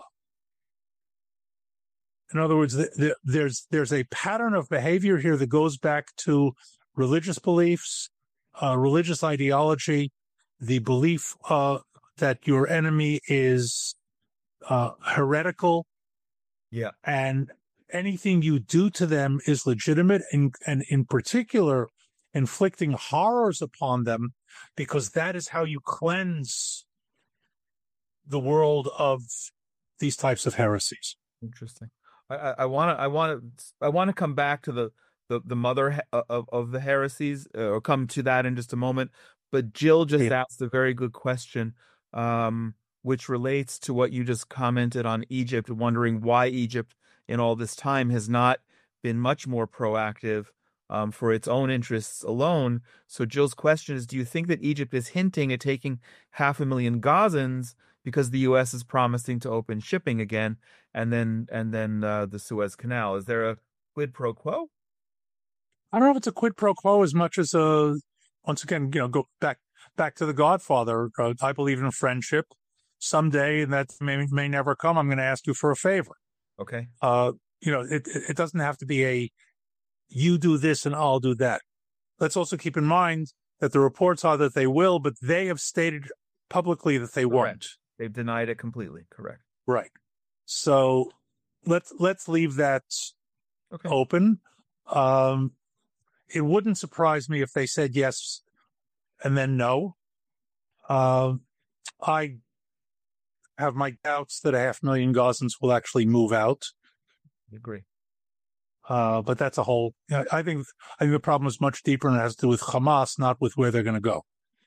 In other words, the, the, there's there's a pattern of behavior here that goes back to religious beliefs, uh, religious ideology, the belief uh, that your enemy is uh, heretical, Yeah. and anything you do to them is legitimate, and, and in particular, inflicting horrors upon them, because that is how you cleanse the world of these types of heresies. Interesting. I want to I want to I want to come back to the the, the mother of, of the heresies, uh, or come to that in just a moment. But Jill just Yeah. asked a very good question, um, which relates to what you just commented on Egypt, wondering why Egypt in all this time has not been much more proactive um, for its own interests alone. So Jill's question is, do you think that Egypt is hinting at taking half a million Gazans because the U S is promising to open shipping again, and then and then uh, the Suez Canal? Is there a quid pro quo? I don't know if it's a quid pro quo as much as a, once again, you know, go back back to The Godfather. Uh, I believe in friendship. Someday, and that may may never come, I'm going to ask you for a favor. Okay. Uh, you know, it it doesn't have to be a you do this and I'll do that. Let's also keep in mind that the reports are that they will, but they have stated publicly that they Correct. won't. They've denied it completely. Correct. Right. So let's let's leave that Okay. open. Um, it wouldn't surprise me if they said yes and then no. Uh, I have my doubts that a half million Gazans will actually move out. I agree. Uh, but that's a whole. I think I think the problem is much deeper, and it has to do with Hamas, not with where they're going to go.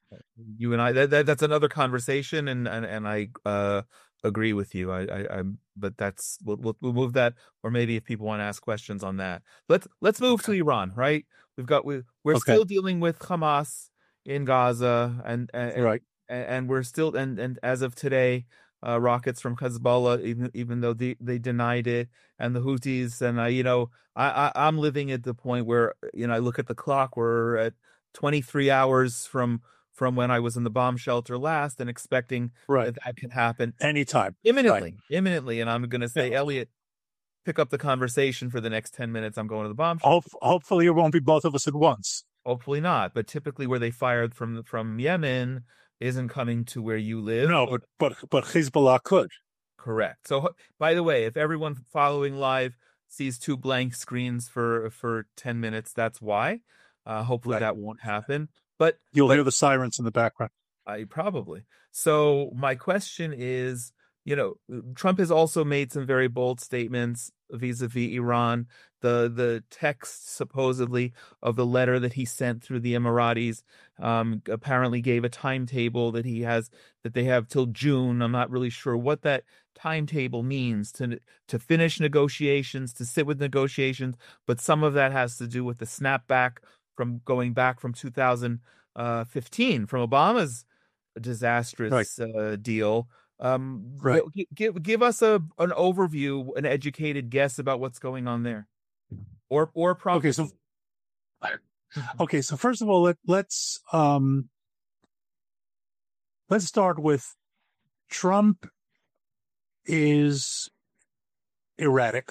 You and I, that, that that's another conversation, and and, and I uh, agree with you. I, I I'm, but that's we'll, we'll we'll move that, or maybe if people want to ask questions on that, let's let's move Okay. to Iran. Right? We've got we we're Okay. still dealing with Hamas in Gaza, and and Right. and, and we're still and and as of today, uh, rockets from Hezbollah, even even though they, they denied it, and the Houthis, and I, you know, I, I I'm living at the point where, you know, I look at the clock, we're at twenty-three hours from from when I was in the bomb shelter last, and expecting Right. that that could happen Anytime. imminently, Right. imminently. And I'm going to say, Yeah. Elliot, pick up the conversation for the next ten minutes. I'm going to the bomb shelter. Hope, hopefully it won't be both of us at once. Hopefully not. But typically, where they fired from from Yemen isn't coming to where you live. No, but but but Hezbollah could. Correct. So, by the way, if everyone following live sees two blank screens for for ten minutes, that's why. Uh, hopefully Right. that won't happen. But You'll but hear the sirens in the background. I probably. So my question is, you know, Trump has also made some very bold statements vis-a-vis Iran. The the text supposedly of the letter that he sent through the Emiratis um, apparently gave a timetable that he has that they have till June. I'm not really sure what that timetable means to to finish negotiations, to sit with negotiations, but some of that has to do with the snapback from going back from two thousand fifteen, from Obama's disastrous Right. uh, deal. Um, Right. gi- give give us a an overview, an educated guess about what's going on there, or or Okay. probably. So okay. So first of all, let let's um let's start with Trump is erratic,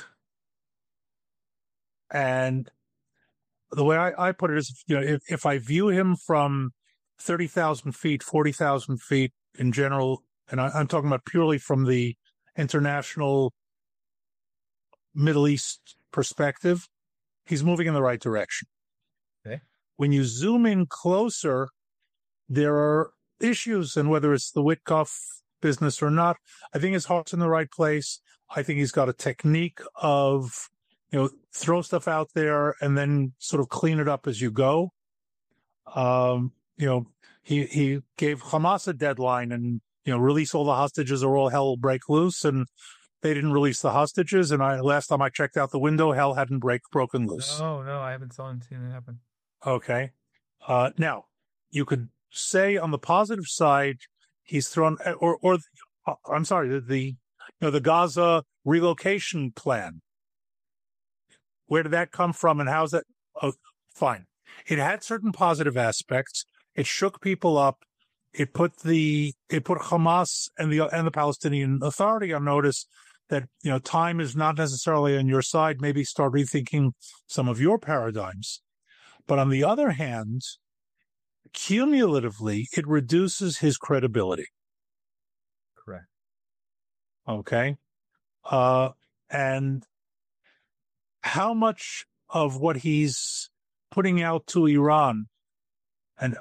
and the way I, I put it is, you know, if, if I view him from thirty thousand feet, forty thousand feet in general, and I, I'm talking about purely from the international Middle East perspective, he's moving in the right direction. Okay. When you zoom in closer, there are issues, and whether it's the Witkoff business or not, I think his heart's in the right place. I think he's got a technique of, you know, throw stuff out there and then sort of clean it up as you go. Um, you know, he he gave Hamas a deadline and, you know, release all the hostages or all hell will break loose. And they didn't release the hostages. And I last time I checked out the window, hell hadn't break broken loose. No, no, I haven't seen it happen. Okay. Uh, now, you could say on the positive side, he's thrown, or or uh, I'm sorry, the, the you know the Gaza relocation plan. Where did that come from, and how's that? Oh, fine. It had certain positive aspects. It shook people up. It put the it put Hamas and the and the Palestinian Authority on notice that, you know, time is not necessarily on your side. Maybe start rethinking some of your paradigms. But on the other hand, cumulatively, it reduces his credibility. Correct. Okay. Uh, and how much of what he's putting out to Iran, and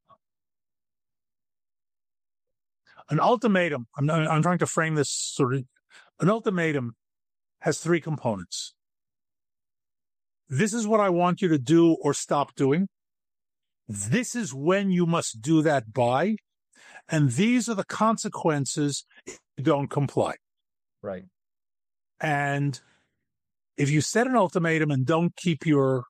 an ultimatum, I'm, I'm trying to frame this sort of, an ultimatum has three components. This is what I want you to do or stop doing. This is when you must do that by. And these are the consequences if you don't comply. Right. And if you set an ultimatum and don't keep your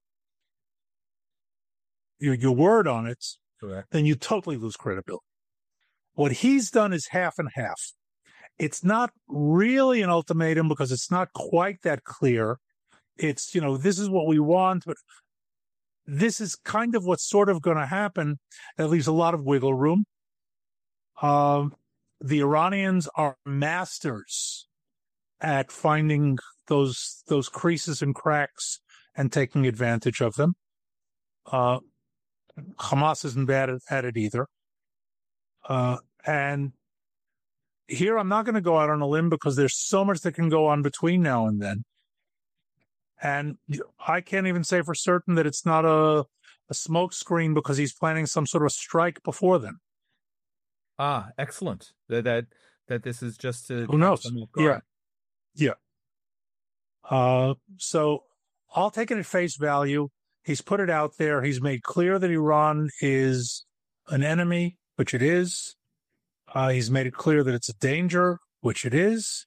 your, your word on it, Correct. then you totally lose credibility. What he's done is half and half. It's not really an ultimatum because it's not quite that clear. It's, you know, this is what we want, but this is kind of what's sort of going to happen. That leaves a lot of wiggle room. Um, the Iranians are masters at finding those those creases and cracks and taking advantage of them. Uh, Hamas isn't bad at, at it either. Uh, and here I'm not going to go out on a limb because there's so much that can go on between now and then. And I can't even say for certain that it's not a, a smoke screen because he's planning some sort of strike before then. Ah, excellent. That that, that this is just to... Who knows? Yeah. Yeah. Uh, so I'll take it at face value. He's put it out there. He's made clear that Iran is an enemy, which it is. Uh, he's made it clear that it's a danger, which it is.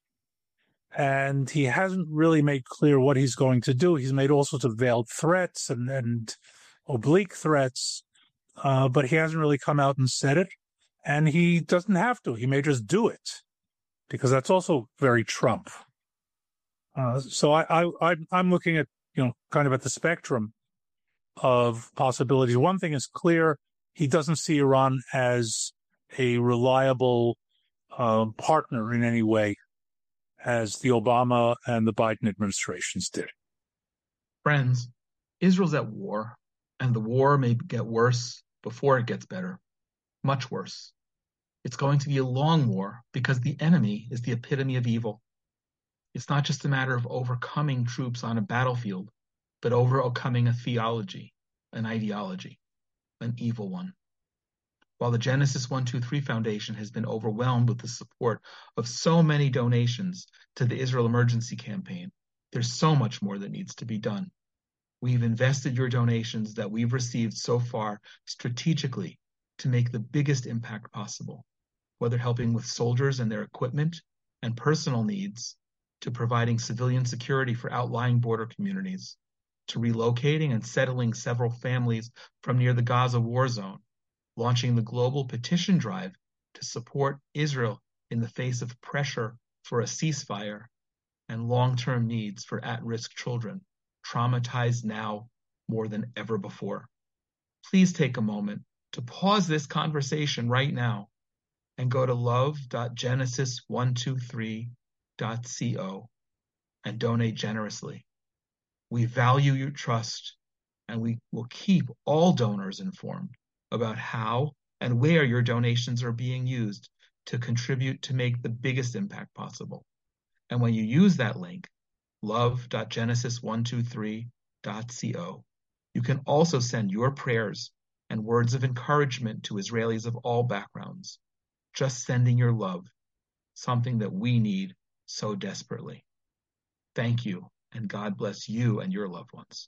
And he hasn't really made clear what he's going to do. He's made all sorts of veiled threats and, and oblique threats, uh, but he hasn't really come out and said it. And he doesn't have to. He may just do it, because that's also very Trump. Uh, so I, I, I'm looking at, you know, kind of at the spectrum of possibilities. One thing is clear. He doesn't see Iran as a reliable uh, partner in any way, as the Obama and the Biden administrations did. Friends, Israel's at war, and the war may get worse before it gets better, much worse. It's going to be a long war because the enemy is the epitome of evil. It's not just a matter of overcoming troops on a battlefield, but overcoming a theology, an ideology, an evil one. While the Genesis one two three Foundation has been overwhelmed with the support of so many donations to the Israel Emergency Campaign, there's so much more that needs to be done. We've invested your donations that we've received so far strategically to make the biggest impact possible, whether helping with soldiers and their equipment and personal needs, to providing civilian security for outlying border communities, to relocating and settling several families from near the Gaza war zone, launching the global petition drive to support Israel in the face of pressure for a ceasefire, and long-term needs for at-risk children, traumatized now more than ever before. Please take a moment to pause this conversation right now and go to love dot genesis one two three dot co and donate generously. We value your trust, and we will keep all donors informed about how and where your donations are being used to contribute to make the biggest impact possible. And when you use that link, love dot genesis one two three dot co, you can also send your prayers and words of encouragement to Israelis of all backgrounds. Just sending your love, something that we need so desperately. Thank you, and God bless you and your loved ones.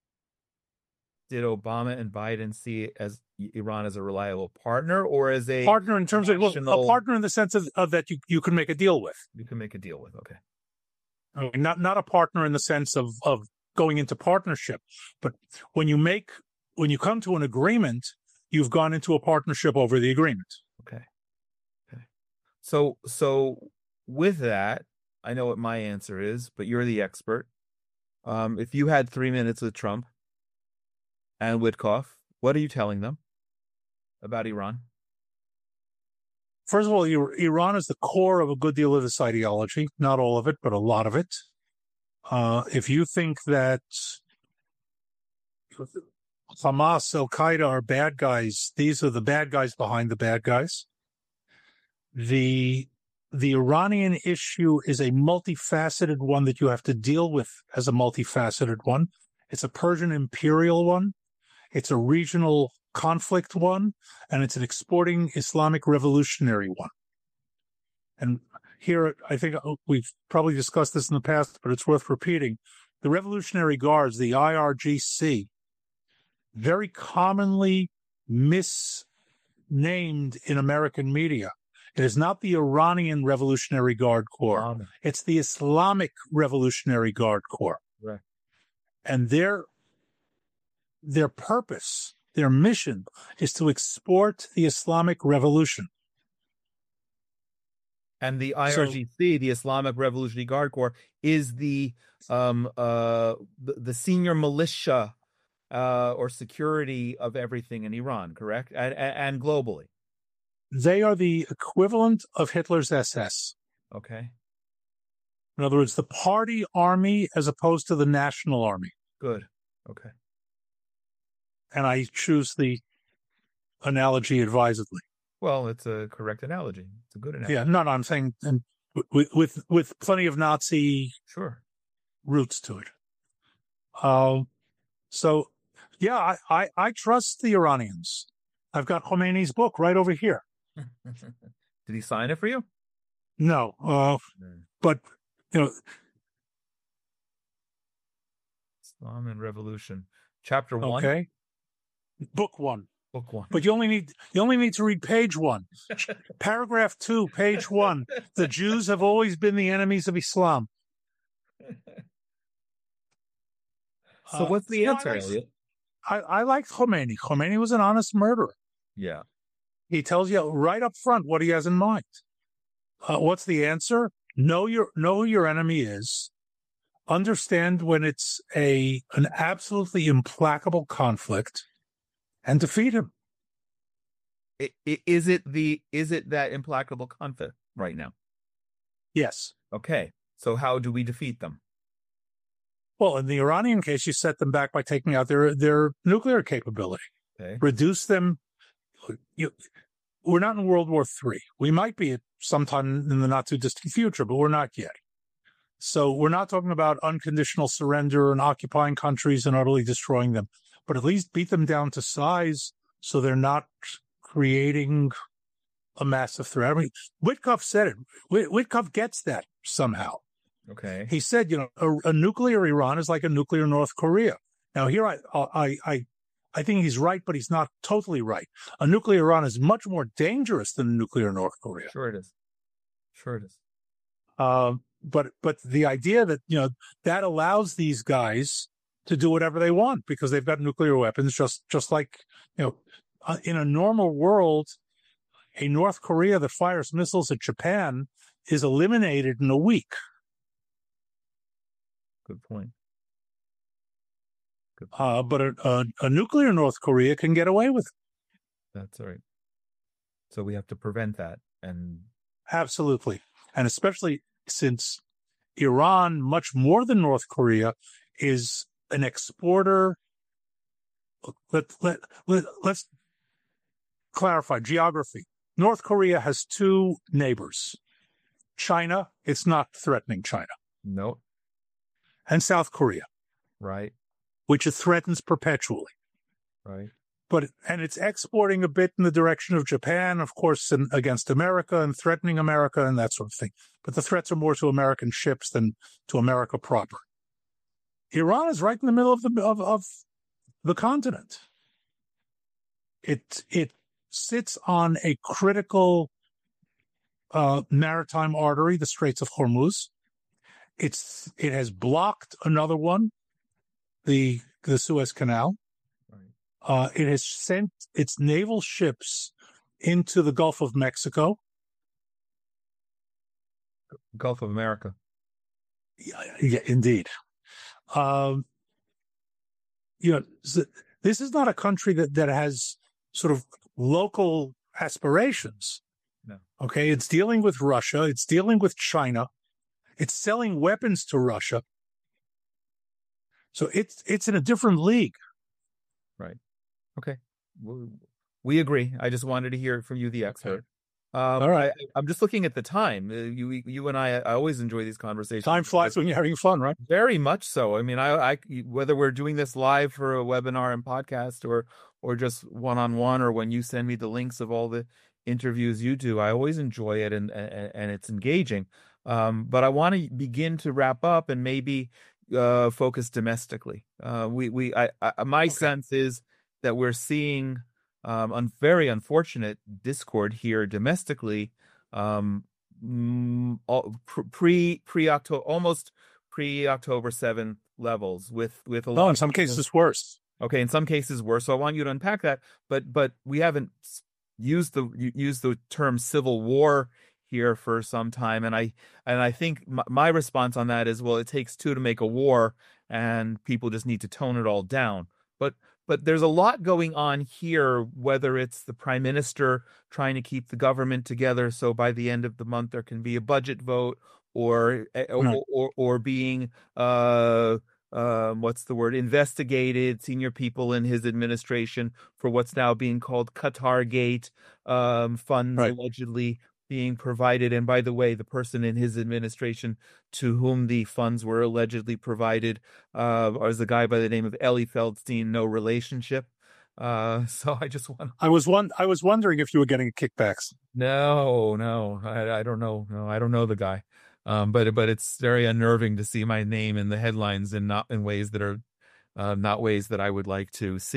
Did Obama and Biden see as Iran as a reliable partner, or as a partner in terms national... of well, a partner in the sense of, of that you, you can make a deal with? You can make a deal with, okay. okay. Not not a partner in the sense of, of going into partnership, but when you make when you come to an agreement, you've gone into a partnership over the agreement. Okay. Okay. So so with that, I know what my answer is, but you're the expert. Um, if you had three minutes with Trump and Witkoff, what are you telling them about Iran? First of all, Iran is the core of a good deal of this ideology. Not all of it, but a lot of it. Uh, if you think that Hamas, Al-Qaeda are bad guys, these are the bad guys behind the bad guys. The the Iranian issue is a multifaceted one that you have to deal with as a multifaceted one. It's a Persian imperial one. It's a regional conflict one, and it's an exporting Islamic revolutionary one. And here, I think we've probably discussed this in the past, but it's worth repeating. The Revolutionary Guards, the I R G C, very commonly misnamed in American media. It is not the Iranian Revolutionary Guard Corps. Um, it's the Islamic Revolutionary Guard Corps. Right. And their their purpose, their mission, is to export the Islamic revolution. And the I R G C, so, the Islamic Revolutionary Guard Corps, is the um uh the, the senior militia uh or security of everything in Iran, correct? And, and globally. They are the equivalent of Hitler's S S. Okay. In other words, the party army as opposed to the national army. Good. Okay. And I choose the analogy advisedly. Well, it's a correct analogy. It's a good analogy. Yeah, no, no, I'm saying and with with with plenty of Nazi sure roots to it. Um, so yeah, I, I I trust the Iranians. I've got Khomeini's book right over here. Did he sign it for you? No, uh, mm. but you know, Islam and Revolution, chapter one. Okay, book one. Book one. But you only need you only need to read page one. Paragraph two, page one. The Jews have always been the enemies of Islam. So Uh, what's the you know, answer, I like- Elliot? I, I like Khomeini. Khomeini was an honest murderer. Yeah. He tells you right up front what he has in mind. Uh, what's the answer? Know your know who your enemy is. Understand when it's a an absolutely implacable conflict, and defeat him. I- I- Is it the is it that implacable conflict right now? Yes. Okay. So how do we defeat them? Well, in the Iranian case, you set them back by taking out their their nuclear capability, Okay. reduce them. You, we're not in World War Three. We might be at sometime in the not too distant future, but we're not yet. So we're not talking about unconditional surrender and occupying countries and utterly destroying them, but at least beat them down to size so they're not creating a massive threat. I mean, Witkoff said it. Wit- Witkoff gets that somehow. Okay. He said, you know, a, a nuclear Iran is like a nuclear North Korea. Now, here I, I, I, I think he's right, but he's not totally right. A nuclear Iran is much more dangerous than a nuclear North Korea. Sure it is. Sure it is. Um, but but the idea that you know that allows these guys to do whatever they want because they've got nuclear weapons, just just like you know, uh, in a normal world, a North Korea that fires missiles at Japan is eliminated in a week. Good point. Good point. Uh, but a, a, a nuclear North Korea can get away with it. That's all right. So we have to prevent that. And Absolutely. And especially since Iran, much more than North Korea, is an exporter. Let, let, let, let's clarify geography. North Korea has two neighbors. China, it's not threatening China. no, And South Korea, right, which it threatens perpetually. right. But and it's exporting a bit in the direction of Japan, of course, and against America and threatening America and that sort of thing. But the threats are more to American ships than to America proper. Iran is right in the middle of the of, of the continent. It it sits on a critical uh, maritime artery, the Straits of Hormuz. It's it has blocked another one, the the Suez Canal. Uh, it has sent its naval ships into the Gulf of Mexico. Gulf of America. Yeah, yeah indeed. Um, you know, this is not a country that, that has sort of local aspirations. No. Okay, it's dealing with Russia. It's dealing with China. It's selling weapons to Russia. So it's it's in a different league. Right. Okay. We, we agree. I just wanted to hear from you, the expert. Um, All right. I, I'm just looking at the time. Uh, you, you and I, I always enjoy these conversations. Time flies when you're having fun, right? Very much so. I mean, I, I, whether we're doing this live for a webinar and podcast, or, or just one on one, or when you send me the links of all the interviews you do, I always enjoy it, and and, and it's engaging. Um, but I want to begin to wrap up and maybe uh, focus domestically. Uh, we, we, I, I my Okay. sense is that we're seeing um, un- very unfortunate discord here domestically, um, mm, all- pre pre October, almost pre October seventh levels, with with a No, lot in some cases worse. Okay, in some cases worse. So I want you to unpack that, but but we haven't s- used the u- used the term civil war here for some time, and I and I think my, my response on that is, well, it takes two to make a war, and people just need to tone it all down. But but there's a lot going on here, whether it's the prime minister trying to keep the government together, so by the end of the month there can be a budget vote, or or Right. or, or being uh um, what's the word, investigated senior people in his administration for what's now being called Qatar Gate, um, funds Right. allegedly being provided. And by the way, the person in his administration to whom the funds were allegedly provided uh, was a guy by the name of Eli Feldstein, no relationship. Uh, so I just want I was one. I was wondering if you were getting kickbacks. no, no, I, I don't know. No, I don't know the guy. Um, but but it's very unnerving to see my name in the headlines and not in ways that are uh, not ways that I would like to see.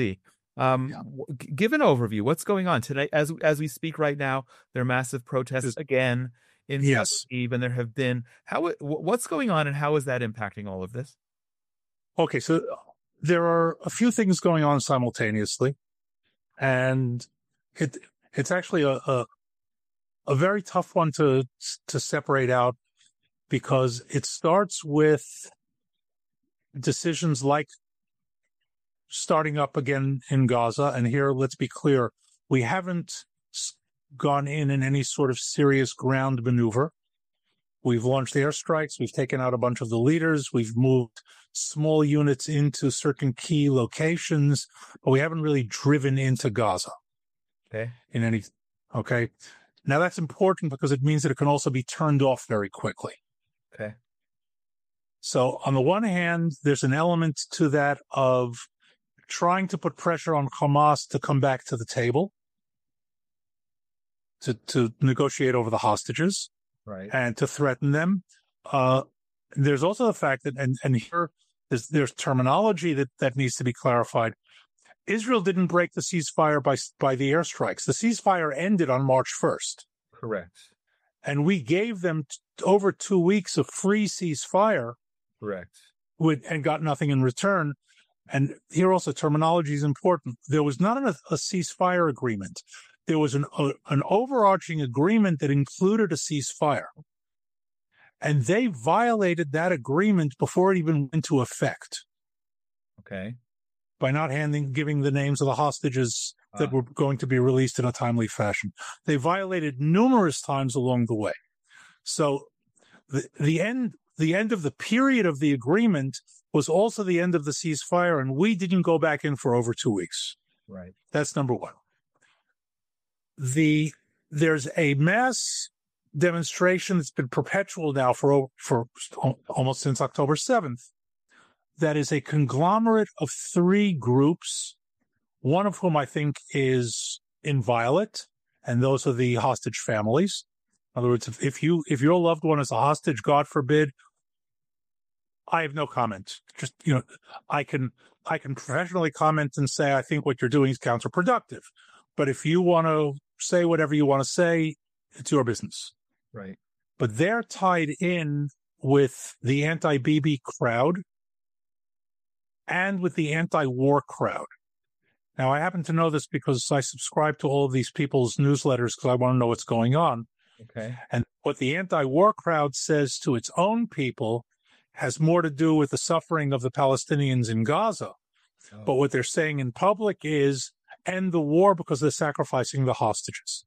Um, Yeah. w- g- give an overview. What's going on today? As as we speak right now, there are massive protests Is- again in Tel Yes. Aviv, and there have been how it- wh- what's going on, and how is that impacting all of this? Okay, so there are a few things going on simultaneously, and it it's actually a a, a very tough one to to separate out, because it starts with decisions like starting up again in Gaza. And here, let's be clear, we haven't s- gone in in any sort of serious ground maneuver. We've launched airstrikes. We've taken out a bunch of the leaders. We've moved small units into certain key locations, but we haven't really driven into Gaza Okay. in any. Okay. Now that's important because it means that it can also be turned off very quickly. Okay. So on the one hand, there's an element to that of trying to put pressure on Hamas to come back to the table, to, to negotiate over the hostages, Right. and to threaten them. Uh, there's also the fact that, and, and here there's, there's terminology that, that needs to be clarified. Israel didn't break the ceasefire by, by the airstrikes. The ceasefire ended on March first. Correct. And we gave them t- over two weeks of free ceasefire Correct. with, and got nothing in return. And here also terminology is important. There was not a, a ceasefire agreement. There was an a, an overarching agreement that included a ceasefire. And they violated that agreement before it even went into effect Okay. by not handing, giving the names of the hostages that Ah. were going to be released in a timely fashion. They violated numerous times along the way. So the, the end, the end of the period of the agreement was also the end of the ceasefire, and we didn't go back in for over two weeks. Right. That's number one. The there's a mass demonstration that's been perpetual now for for almost since October seventh. That is a conglomerate of three groups, one of whom I think is inviolate, and those are the hostage families. In other words, if, if you if your loved one is a hostage, God forbid, I have no comment. Just, you know, I can I can professionally comment and say I think what you're doing is counterproductive. But if you want to say whatever you want to say, it's your business. Right. But they're tied in with the anti-Bibi crowd and with the anti-war crowd. Now, I happen to know this because I subscribe to all of these people's newsletters because I want to know what's going on. Okay. And what the anti-war crowd says to its own people has more to do with the suffering of the Palestinians in Gaza. Oh. But what they're saying in public is end the war because they're sacrificing the hostages.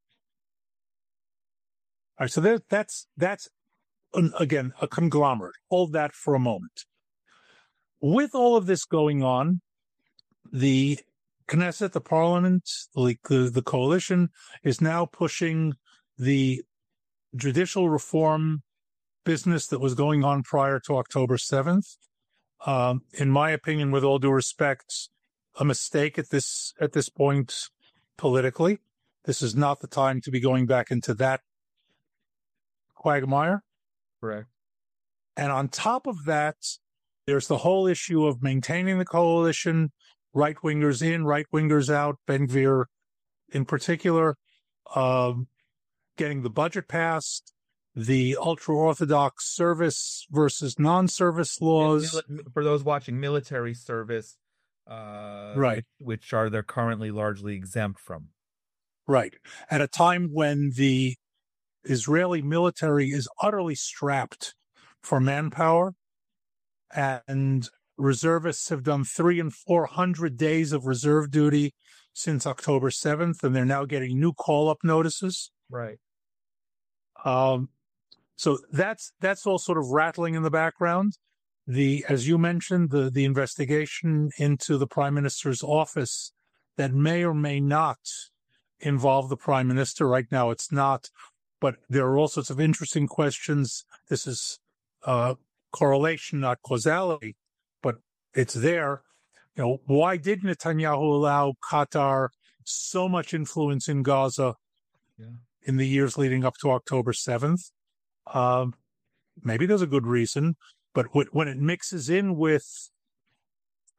All right, so there, that's, that's an, again, a conglomerate. Hold that for a moment. With all of this going on, the Knesset, the parliament, the, the, the coalition is now pushing the judicial reform business that was going on prior to October seventh. Um, in my opinion, with all due respect, a mistake at this at this point politically. This is not the time to be going back into that quagmire. Correct. And on top of that, there's the whole issue of maintaining the coalition, right-wingers in, right-wingers out, Ben-Gvir in particular, um, getting the budget passed, the ultra-Orthodox service versus non-service laws. Mili- For those watching, military service, uh, Right. which are they're currently largely exempt from. Right. At a time when the Israeli military is utterly strapped for manpower, and reservists have done three and four hundred days of reserve duty since October seventh, and they're now getting new call-up notices. Right. Um, so that's that's all sort of rattling in the background. The, as you mentioned, the the investigation into the Prime Minister's office that may or may not involve the Prime Minister. Right now, it's not, but there are all sorts of interesting questions. This is uh, correlation, not causality, but it's there. You know, why did Netanyahu allow Qatar so much influence in Gaza Yeah. in the years leading up to October seventh? Um, maybe there's a good reason, but w- when it mixes in with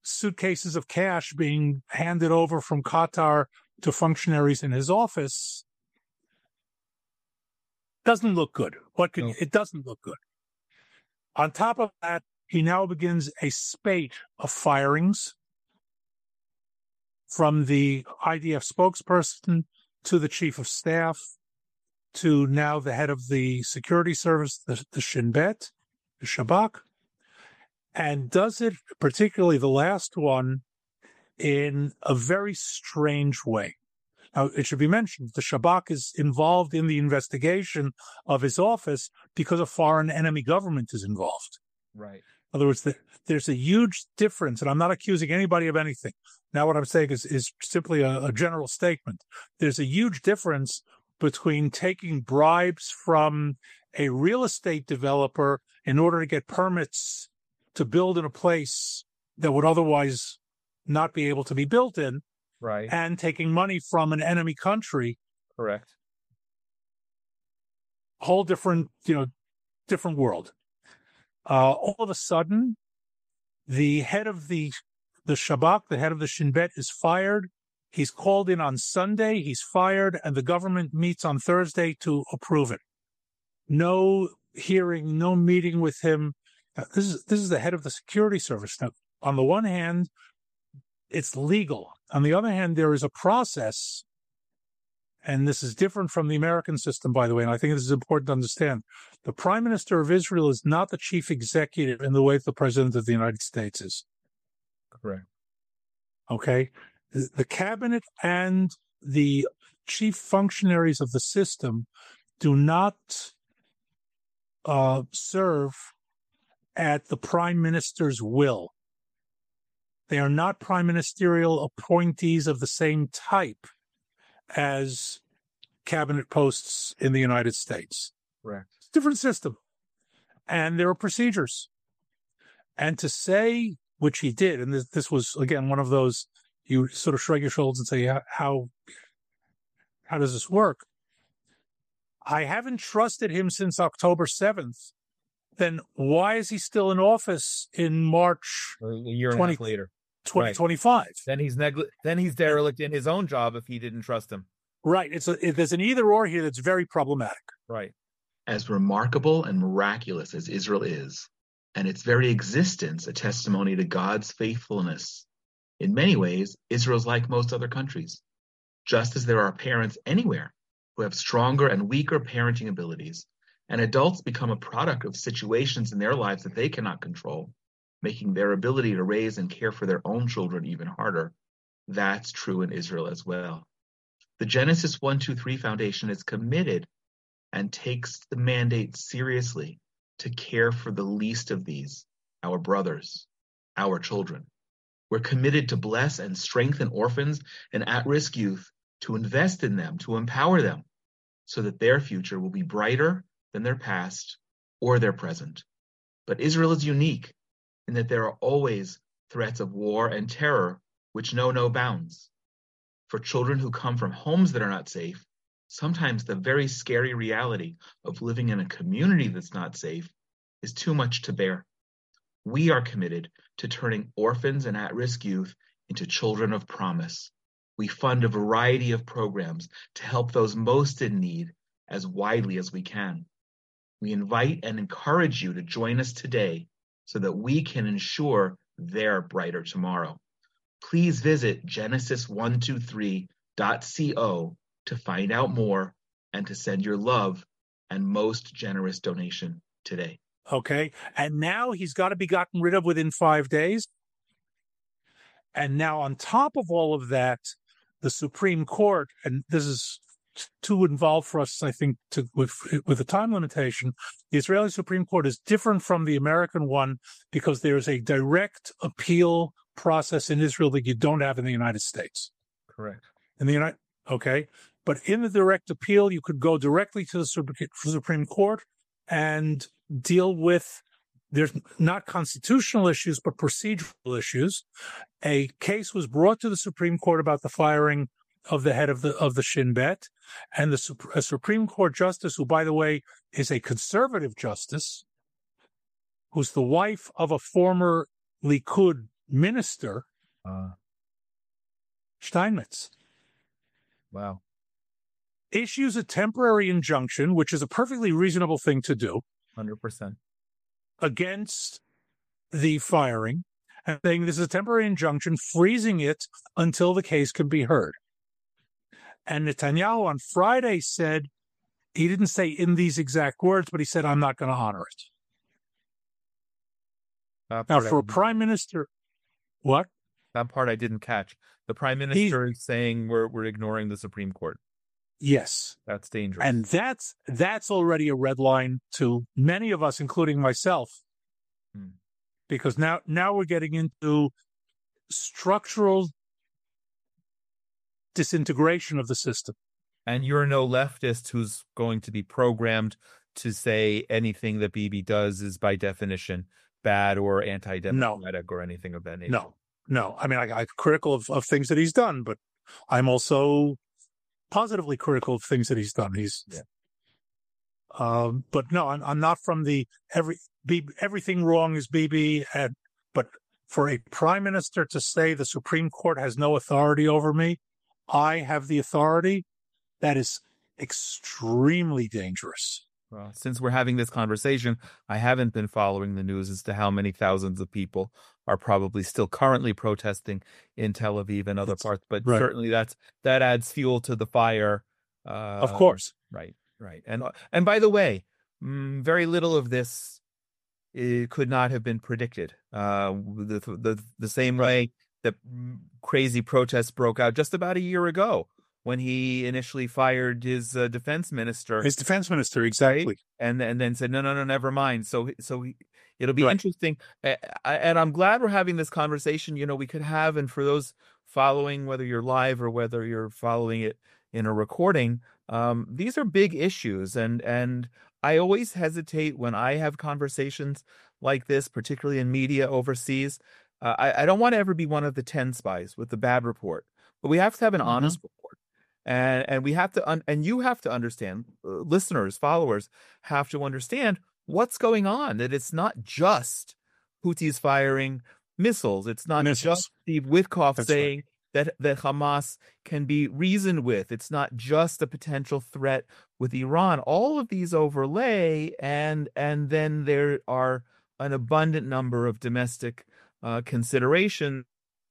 suitcases of cash being handed over from Qatar to functionaries in his office doesn't look good. What could, no. It doesn't look good. On top of that, he now begins a spate of firings from the I D F spokesperson to the chief of staff to now the head of the security service, the, the Shin Bet, the Shabak, and does it, particularly the last one, in a very strange way. Now, it should be mentioned, the Shabak is involved in the investigation of his office because a foreign enemy government is involved. Right. In other words, the, there's a huge difference, and I'm not accusing anybody of anything. Now, what I'm saying is, is simply a, a general statement. There's a huge difference between taking bribes from a real estate developer in order to get permits to build in a place that would otherwise not be able to be built in, right, and taking money from an enemy country. Correct. Whole different, you know, different world. Uh, all of a sudden, the head of the the Shabak, the head of the Shin Bet, is fired. He's called in on Sunday. He's fired, and the government meets on Thursday to approve it. No hearing, no meeting with him. Now, this is this is the head of the security service. Now, on the one hand, it's legal. On the other hand, there is a process, and this is different from the American system, by the way, and I think this is important to understand. The Prime Minister of Israel is not the chief executive in the way that the President of the United States is. Correct. Okay? The, the cabinet and the chief functionaries of the system do not uh, serve at the Prime Minister's will. They are not prime ministerial appointees of the same type as cabinet posts in the United States. Correct. It's a different system. And there are procedures. And to say, which he did, and this, this was, again, one of those, you sort of shrug your shoulders and say, how, how does this work? I haven't trusted him since October seventh. Then why is he still in office in March a year and a half later? twenty twenty-five. Right. Then he's negli- Then he's derelict in his own job if he didn't trust him. Right. It's a, it, there's an either or here that's very problematic. Right. As remarkable and miraculous as Israel is, and its very existence a testimony to God's faithfulness, in many ways, Israel's like most other countries. Just as there are parents anywhere who have stronger and weaker parenting abilities, and adults become a product of situations in their lives that they cannot control, making their ability to raise and care for their own children even harder, that's true in Israel as well. The Genesis one two three Foundation is committed and takes the mandate seriously to care for the least of these, our brothers, our children. We're committed to bless and strengthen orphans and at-risk youth, to invest in them, to empower them, so that their future will be brighter than their past or their present. But Israel is unique in that there are always threats of war and terror which know no bounds. For children who come from homes that are not safe, sometimes the very scary reality of living in a community that's not safe is too much to bear. We are committed to turning orphans and at-risk youth into children of promise. We fund a variety of programs to help those most in need as widely as we can. We invite and encourage you to join us today so that we can ensure their brighter tomorrow. Please visit genesis one two three dot co to find out more and to send your love and most generous donation today. Okay. And now he's got to be gotten rid of within five days. And now on top of all of that, the Supreme Court, and this is too involved for us, I think, to with with a time limitation, the Israeli Supreme Court is different from the American one because there is a direct appeal process in Israel that you don't have in the United States. Correct. In the United, okay, but in the direct appeal, you could go directly to the Supreme Court and deal with, there's not constitutional issues, but procedural issues. A case was brought to the Supreme Court about the firing of the head of the of the Shin Bet, and the a Supreme Court justice, who, by the way, is a conservative justice, who's the wife of a former Likud minister, Uh, Steinmetz, wow. issues a temporary injunction, which is a perfectly reasonable thing to do, one hundred percent. against the firing, and saying this is a temporary injunction, freezing it until the case can be heard. And Netanyahu on Friday said, he didn't say in these exact words, but he said, I'm not going to honor it. That Now, part I for a didn't- prime minister, what? that part I didn't catch. The prime minister is saying we're we're ignoring the Supreme Court. Yes. That's dangerous. And that's that's already a red line to many of us, including myself, Hmm. because now now we're getting into structural disintegration of the system. And you're no leftist who's going to be programmed to say anything that Bibi does is by definition bad or anti-democratic or anything of that nature. No, no. I mean, I, I'm critical of, of things that he's done, but I'm also positively critical of things that he's done. He's, Yeah. um, but no, I'm, I'm not from the every B, everything wrong is B B. And but for a prime minister to say the Supreme Court has no authority over me, I have the authority. That is extremely dangerous. Well, since we're having this conversation, I haven't been following the news as to how many thousands of people are probably still currently protesting in Tel Aviv and other That's- parts. But right. certainly that's that adds fuel to the fire. Uh, Of course. Right, right. And and by the way, mm, very little of this uh, could not have been predicted. Uh, the, the, the same way that mm, crazy protests broke out just about a year ago, when he initially fired his uh, defense minister, His defense minister, exactly. and and then said, no, no, no, never mind. So so he, it'll be Right. interesting. Uh, I, and I'm glad we're having this conversation. You know, we could have, and for those following, whether you're live or whether you're following it in a recording, um, these are big issues. And and I always hesitate when I have conversations like this, particularly in media overseas. Uh, I, I don't want to ever be one of the ten spies with the bad report, but we have to have an Mhm. honest report. And and we have to un- and you have to understand, uh, listeners, followers have to understand what's going on. That it's not just Houthis firing missiles. It's not Missiles. just Steve Witkoff That's saying that that Hamas can be reasoned with. It's not just a potential threat with Iran. All of these overlay, and and then there are an abundant number of domestic uh, considerations,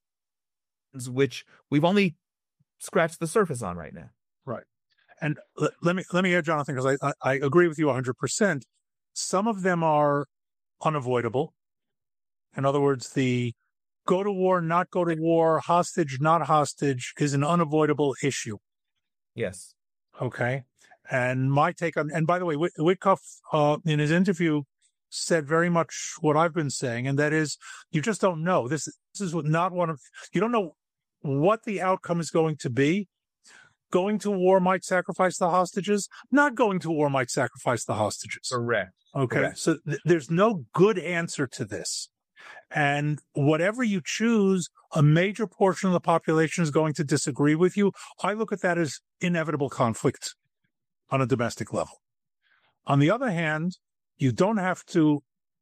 which we've only scratch the surface on right now. And let, let me let me add, Jonathan, because I, I I agree with you one hundred percent. Some of them are unavoidable. In other words, the go to war, not go to war, hostage, not hostage is an unavoidable issue. Yes. Okay. And my take on, and by the way, Whit- Witkoff, uh, in his interview said very much what I've been saying, and that is, you just don't know. This, this is what- not one of, you don't know what the outcome is going to be. Going to war might sacrifice the hostages. Not going to war might sacrifice the hostages. Correct. Okay. correct. So th- there's no good answer to this. And whatever you choose, a major portion of the population is going to disagree with you. I look at that as inevitable conflict on a domestic level. On the other hand, you don't have to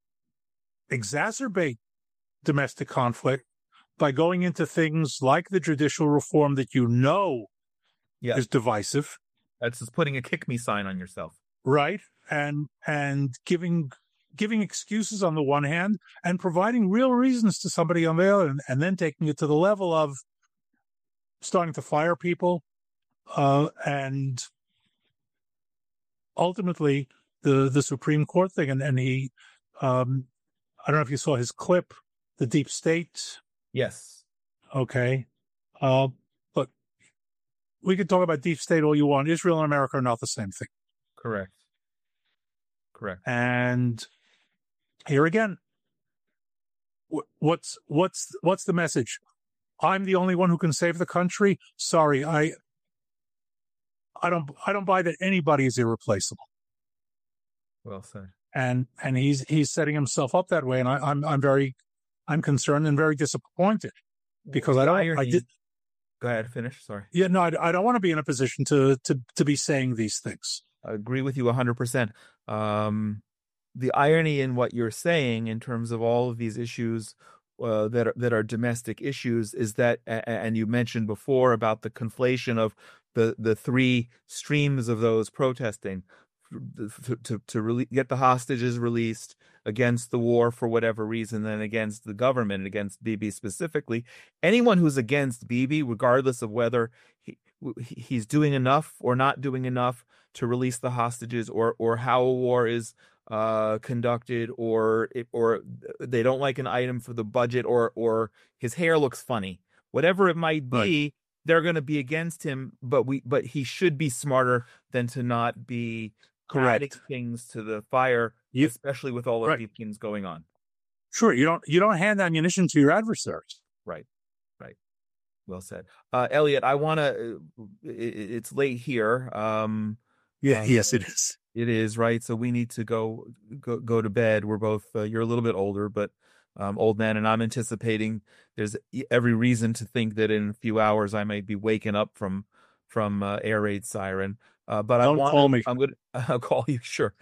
exacerbate domestic conflict by going into things like the judicial reform that you know Yeah. is divisive, That's just putting a kick me sign on yourself. right? And and giving giving excuses on the one hand and providing real reasons to somebody on the other, and, and then taking it to the level of starting to fire people, uh, and ultimately the the Supreme Court thing. And, and he, um, I don't know if you saw his clip, the deep state. Yes. Okay. Uh, but we could talk about deep state all you want. Israel and America are not the same thing. Correct. Correct. And here again, wh- what's what's what's the message? I'm the only one who can save the country. Sorry, I I don't I don't buy that anybody is irreplaceable. Well said. And and he's he's setting himself up that way, and I, I'm I'm very I'm concerned and very disappointed because I don't I Irony- did Go ahead. Finish. Sorry. yeah no I, I don't want to be in a position to to to be saying these things. I agree with you one hundred percent. Um, the irony in what you're saying in terms of all of these issues uh, that are, that are domestic issues is that, and you mentioned before about the conflation of the the three streams of those protesting to to, to really get the hostages released, against the war for whatever reason, then against the government, against Bibi specifically. Anyone who's against Bibi, regardless of whether he, he's doing enough or not doing enough to release the hostages, or or how a war is uh, conducted, or or they don't like an item for the budget, or or his hair looks funny, whatever it might be, right, they're going to be against him. But we but he should be smarter than to not be Correct. adding things to the fire, you, especially with all of right. these things going on. Sure, you don't you don't hand ammunition to your adversaries. Right, right. Well said, uh, Elliot. I want to. It, it's late here. Um, yeah, um, yes, it is. It is, right. So we need to go go go to bed. We're both. Uh, you're a little bit older, but um, old man, and I'm anticipating. There's every reason to think that in a few hours I might be waking up from from uh, air raid siren. Uh, but Don't I want. Call me. I'm gonna. I'll call you. Sure.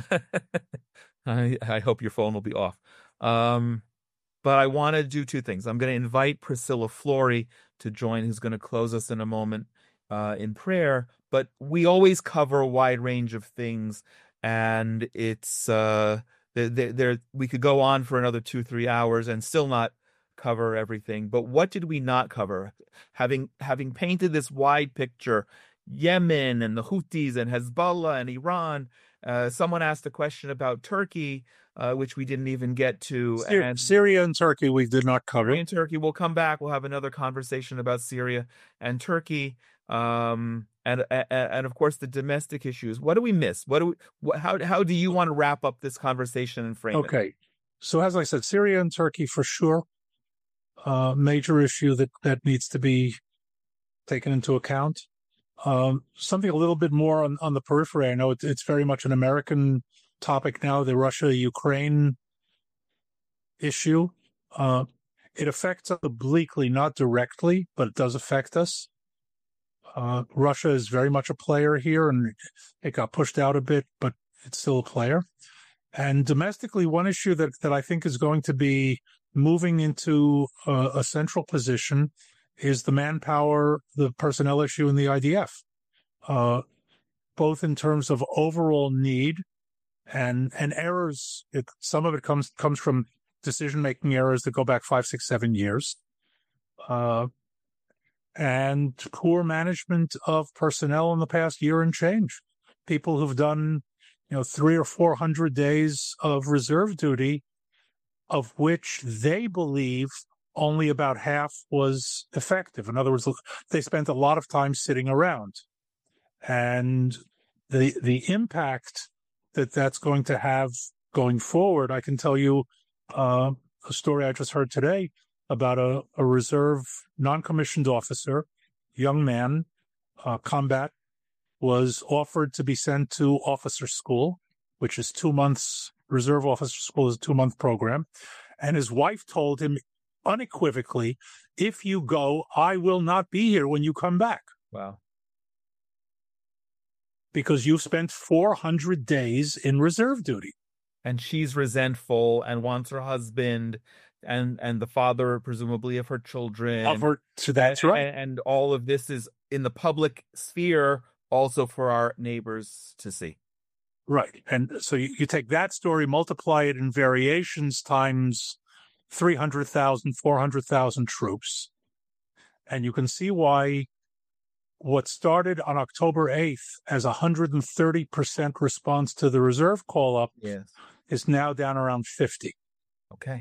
I I hope your phone will be off. Um, but I want to do two things. I'm going to invite Priscilla Flory to join, who's going to close us in a moment uh, in prayer. But we always cover a wide range of things, and it's uh, there. There we could go on for another two, three hours and still not cover everything. But what did we not cover? Having having painted this wide picture. Yemen and the Houthis and Hezbollah and Iran. Uh, someone asked a question about Turkey, uh, which we didn't even get to. Syria, and Syria and Turkey we did not cover. Syria and Turkey, we'll come back. We'll have another conversation about Syria and Turkey, um, and, and and of course the domestic issues. What do we miss? What do we? What, how how do you want to wrap up this conversation and frame okay. it? Okay, so as I said, Syria and Turkey for sure, uh, major issue that that needs to be taken into account. Um, something a little bit more on, on the periphery. I know it, it's very much an American topic now, the Russia-Ukraine issue. Uh, it affects us obliquely, not directly, but it does affect us. Uh, Russia is very much a player here, and it got pushed out a bit, but it's still a player. And domestically, one issue that, that I think is going to be moving into a, a central position is the manpower, the personnel issue in the I D F, uh, both in terms of overall need and and errors. It, some of it comes comes from decision-making errors that go back five, six, seven years, uh, and poor management of personnel in the past year and change. People who've done, you know, three or four hundred days of reserve duty, of which they believe only about half was effective. In other words, they spent a lot of time sitting around. And the the impact that that's going to have going forward, I can tell you uh, a story I just heard today about a, a reserve non-commissioned officer, young man, uh, combat, was offered to be sent to officer school, which is two months, reserve officer school is a two-month program. And his wife told him, unequivocally, if you go, I will not be here when you come back. Wow. Because you've spent four hundred days in reserve duty. And she's resentful and wants her husband and and the father, presumably, of her children. Of her, so that's and, right. And, and all of this is in the public sphere, also for our neighbors to see. Right. And so you, you take that story, multiply it in variations times three hundred thousand, four hundred thousand troops. And you can see why what started on October eighth as a one hundred thirty percent response to the reserve call-up yes. is now down around fifty. Okay.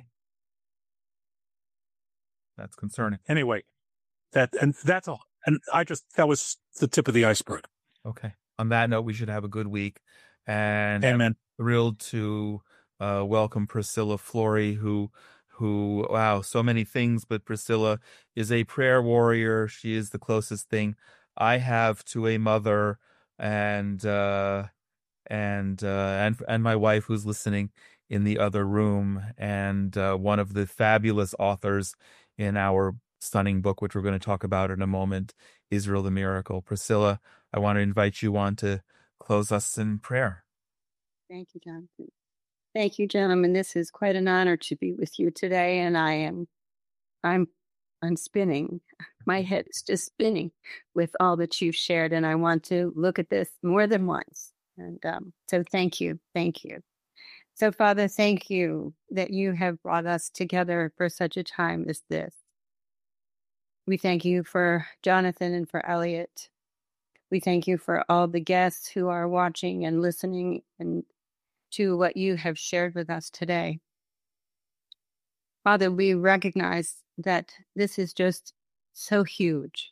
That's concerning. Anyway, that and that's all. And I just, that was the tip of the iceberg. Okay. On that note, we should have a good week. And Amen. I'm thrilled to uh, welcome Priscilla Flory, who who, wow, so many things, but Priscilla is a prayer warrior. She is the closest thing I have to a mother, and uh, and uh, and and my wife, who's listening in the other room, and uh, one of the fabulous authors in our stunning book, which we're going to talk about in a moment, Israel the Miracle. Priscilla, I want to invite you on to close us in prayer. Thank you, Jonathan. Thank you, gentlemen. This is quite an honor to be with you today, and I am, I'm, I'm spinning. My head is just spinning with all that you've shared, and I want to look at this more than once. And um, so, thank you, thank you. So, Father, thank you that you have brought us together for such a time as this. We thank you for Jonathan and for Elliot. We thank you for all the guests who are watching and listening and to what you have shared with us today. Father, we recognize that this is just so huge.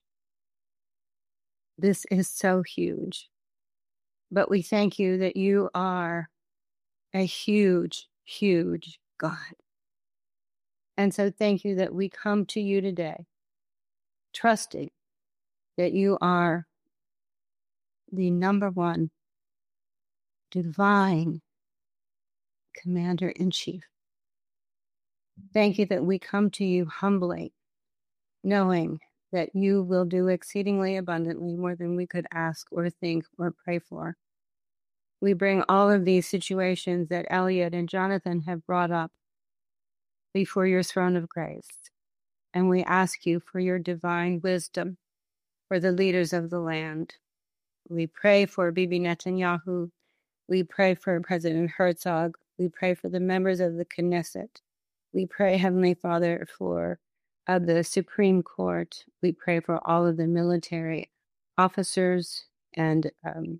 This is so huge. But we thank you that you are a huge, huge God. And so thank you that we come to you today, trusting that you are the number one divine Commander-in-Chief. Thank you that we come to you humbly, knowing that you will do exceedingly abundantly more than we could ask or think or pray for. We bring all of these situations that Elliot and Jonathan have brought up before your throne of grace, and we ask you for your divine wisdom for the leaders of the land. We pray for Bibi Netanyahu. We pray for President Herzog. We pray for the members of the Knesset. We pray, Heavenly Father, for uh, the Supreme Court. We pray for all of the military officers and um,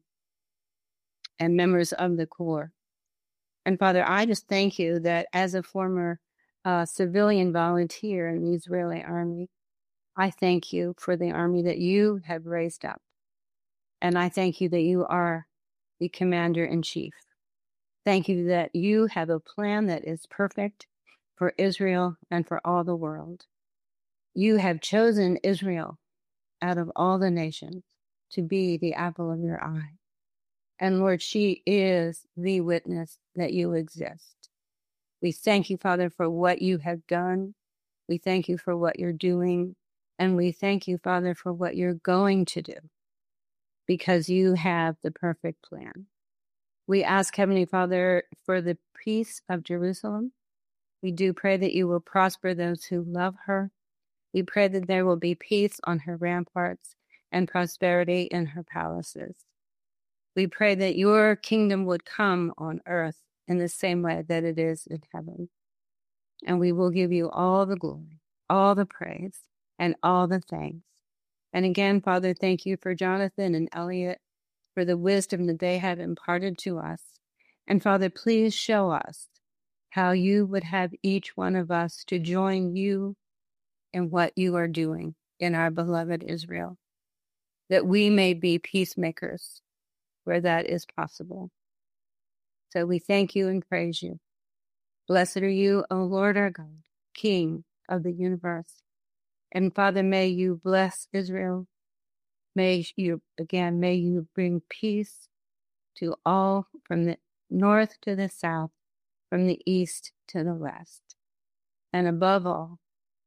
and members of the Corps. And Father, I just thank you that as a former uh, civilian volunteer in the Israeli army, I thank you for the army that you have raised up. And I thank you that you are the Commander-in-Chief. Thank you that you have a plan that is perfect for Israel and for all the world. You have chosen Israel out of all the nations to be the apple of your eye. And Lord, she is the witness that you exist. We thank you, Father, for what you have done. We thank you for what you're doing. And we thank you, Father, for what you're going to do, because you have the perfect plan. We ask, Heavenly Father, for the peace of Jerusalem. We do pray that you will prosper those who love her. We pray that there will be peace on her ramparts and prosperity in her palaces. We pray that your kingdom would come on earth in the same way that it is in heaven. And we will give you all the glory, all the praise, and all the thanks. And again, Father, thank you for Jonathan and Elliot, for the wisdom that they have imparted to us. And Father, please show us how you would have each one of us to join you in what you are doing in our beloved Israel, that we may be peacemakers where that is possible. So we thank you and praise you. Blessed are you, O Lord our God, King of the universe. And Father, may you bless Israel. May you, again, may you bring peace to all from the north to the south, from the east to the west. And above all,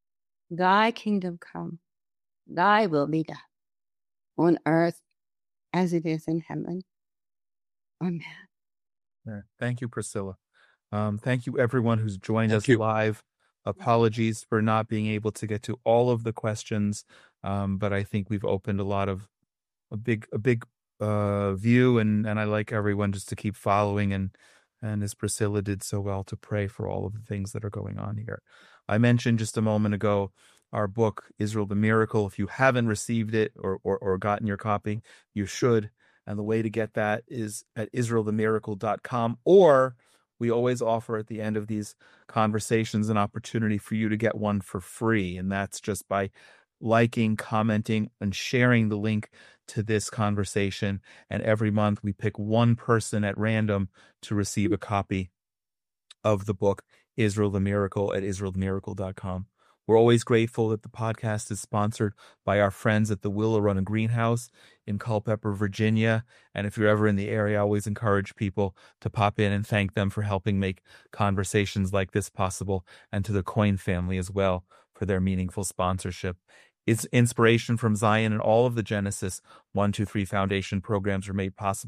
thy kingdom come, thy will be done on earth as it is in heaven. Amen. Yeah. Thank you, Priscilla. Um, thank you, everyone who's joined Thank us you. live. Apologies for not being able to get to all of the questions, um, but I think we've opened a lot of a big a big uh, view, and and I like everyone just to keep following and and as Priscilla did so well, to pray for all of the things that are going on here. I mentioned just a moment ago our book, Israel the Miracle. If you haven't received it or or, or gotten your copy, you should. And the way to get that is at israel the miracle dot com, or we always offer at the end of these conversations an opportunity for you to get one for free. And that's just by liking, commenting, and sharing the link to this conversation. And every month we pick one person at random to receive a copy of the book, Israel the Miracle, at israel the miracle dot com. We're always grateful that the podcast is sponsored by our friends at the Willow Run Greenhouse in Culpeper, Virginia. And if you're ever in the area, I always encourage people to pop in and thank them for helping make conversations like this possible, and to the Coyne family as well for their meaningful sponsorship. It's inspiration from Zion, and all of the Genesis one two three Foundation programs are made possible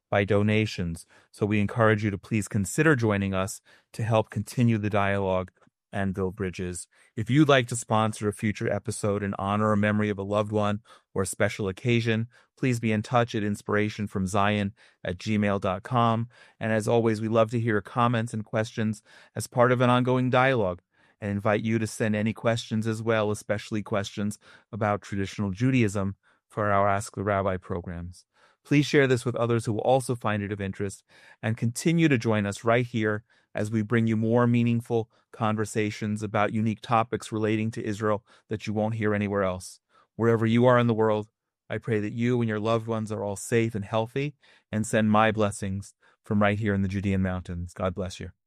by donations. So we encourage you to please consider joining us to help continue the dialogue and build bridges. If you'd like to sponsor a future episode in honor or memory of a loved one or a special occasion, please be in touch at inspirationfromzion at gmail dot com. And as always, we love to hear your comments and questions as part of an ongoing dialogue, and invite you to send any questions as well, especially questions about traditional Judaism, for our Ask the Rabbi programs. Please share this with others who will also find it of interest, and continue to join us right here as we bring you more meaningful conversations about unique topics relating to Israel that you won't hear anywhere else. Wherever you are in the world, I pray that you and your loved ones are all safe and healthy, and send my blessings from right here in the Judean mountains. God bless you.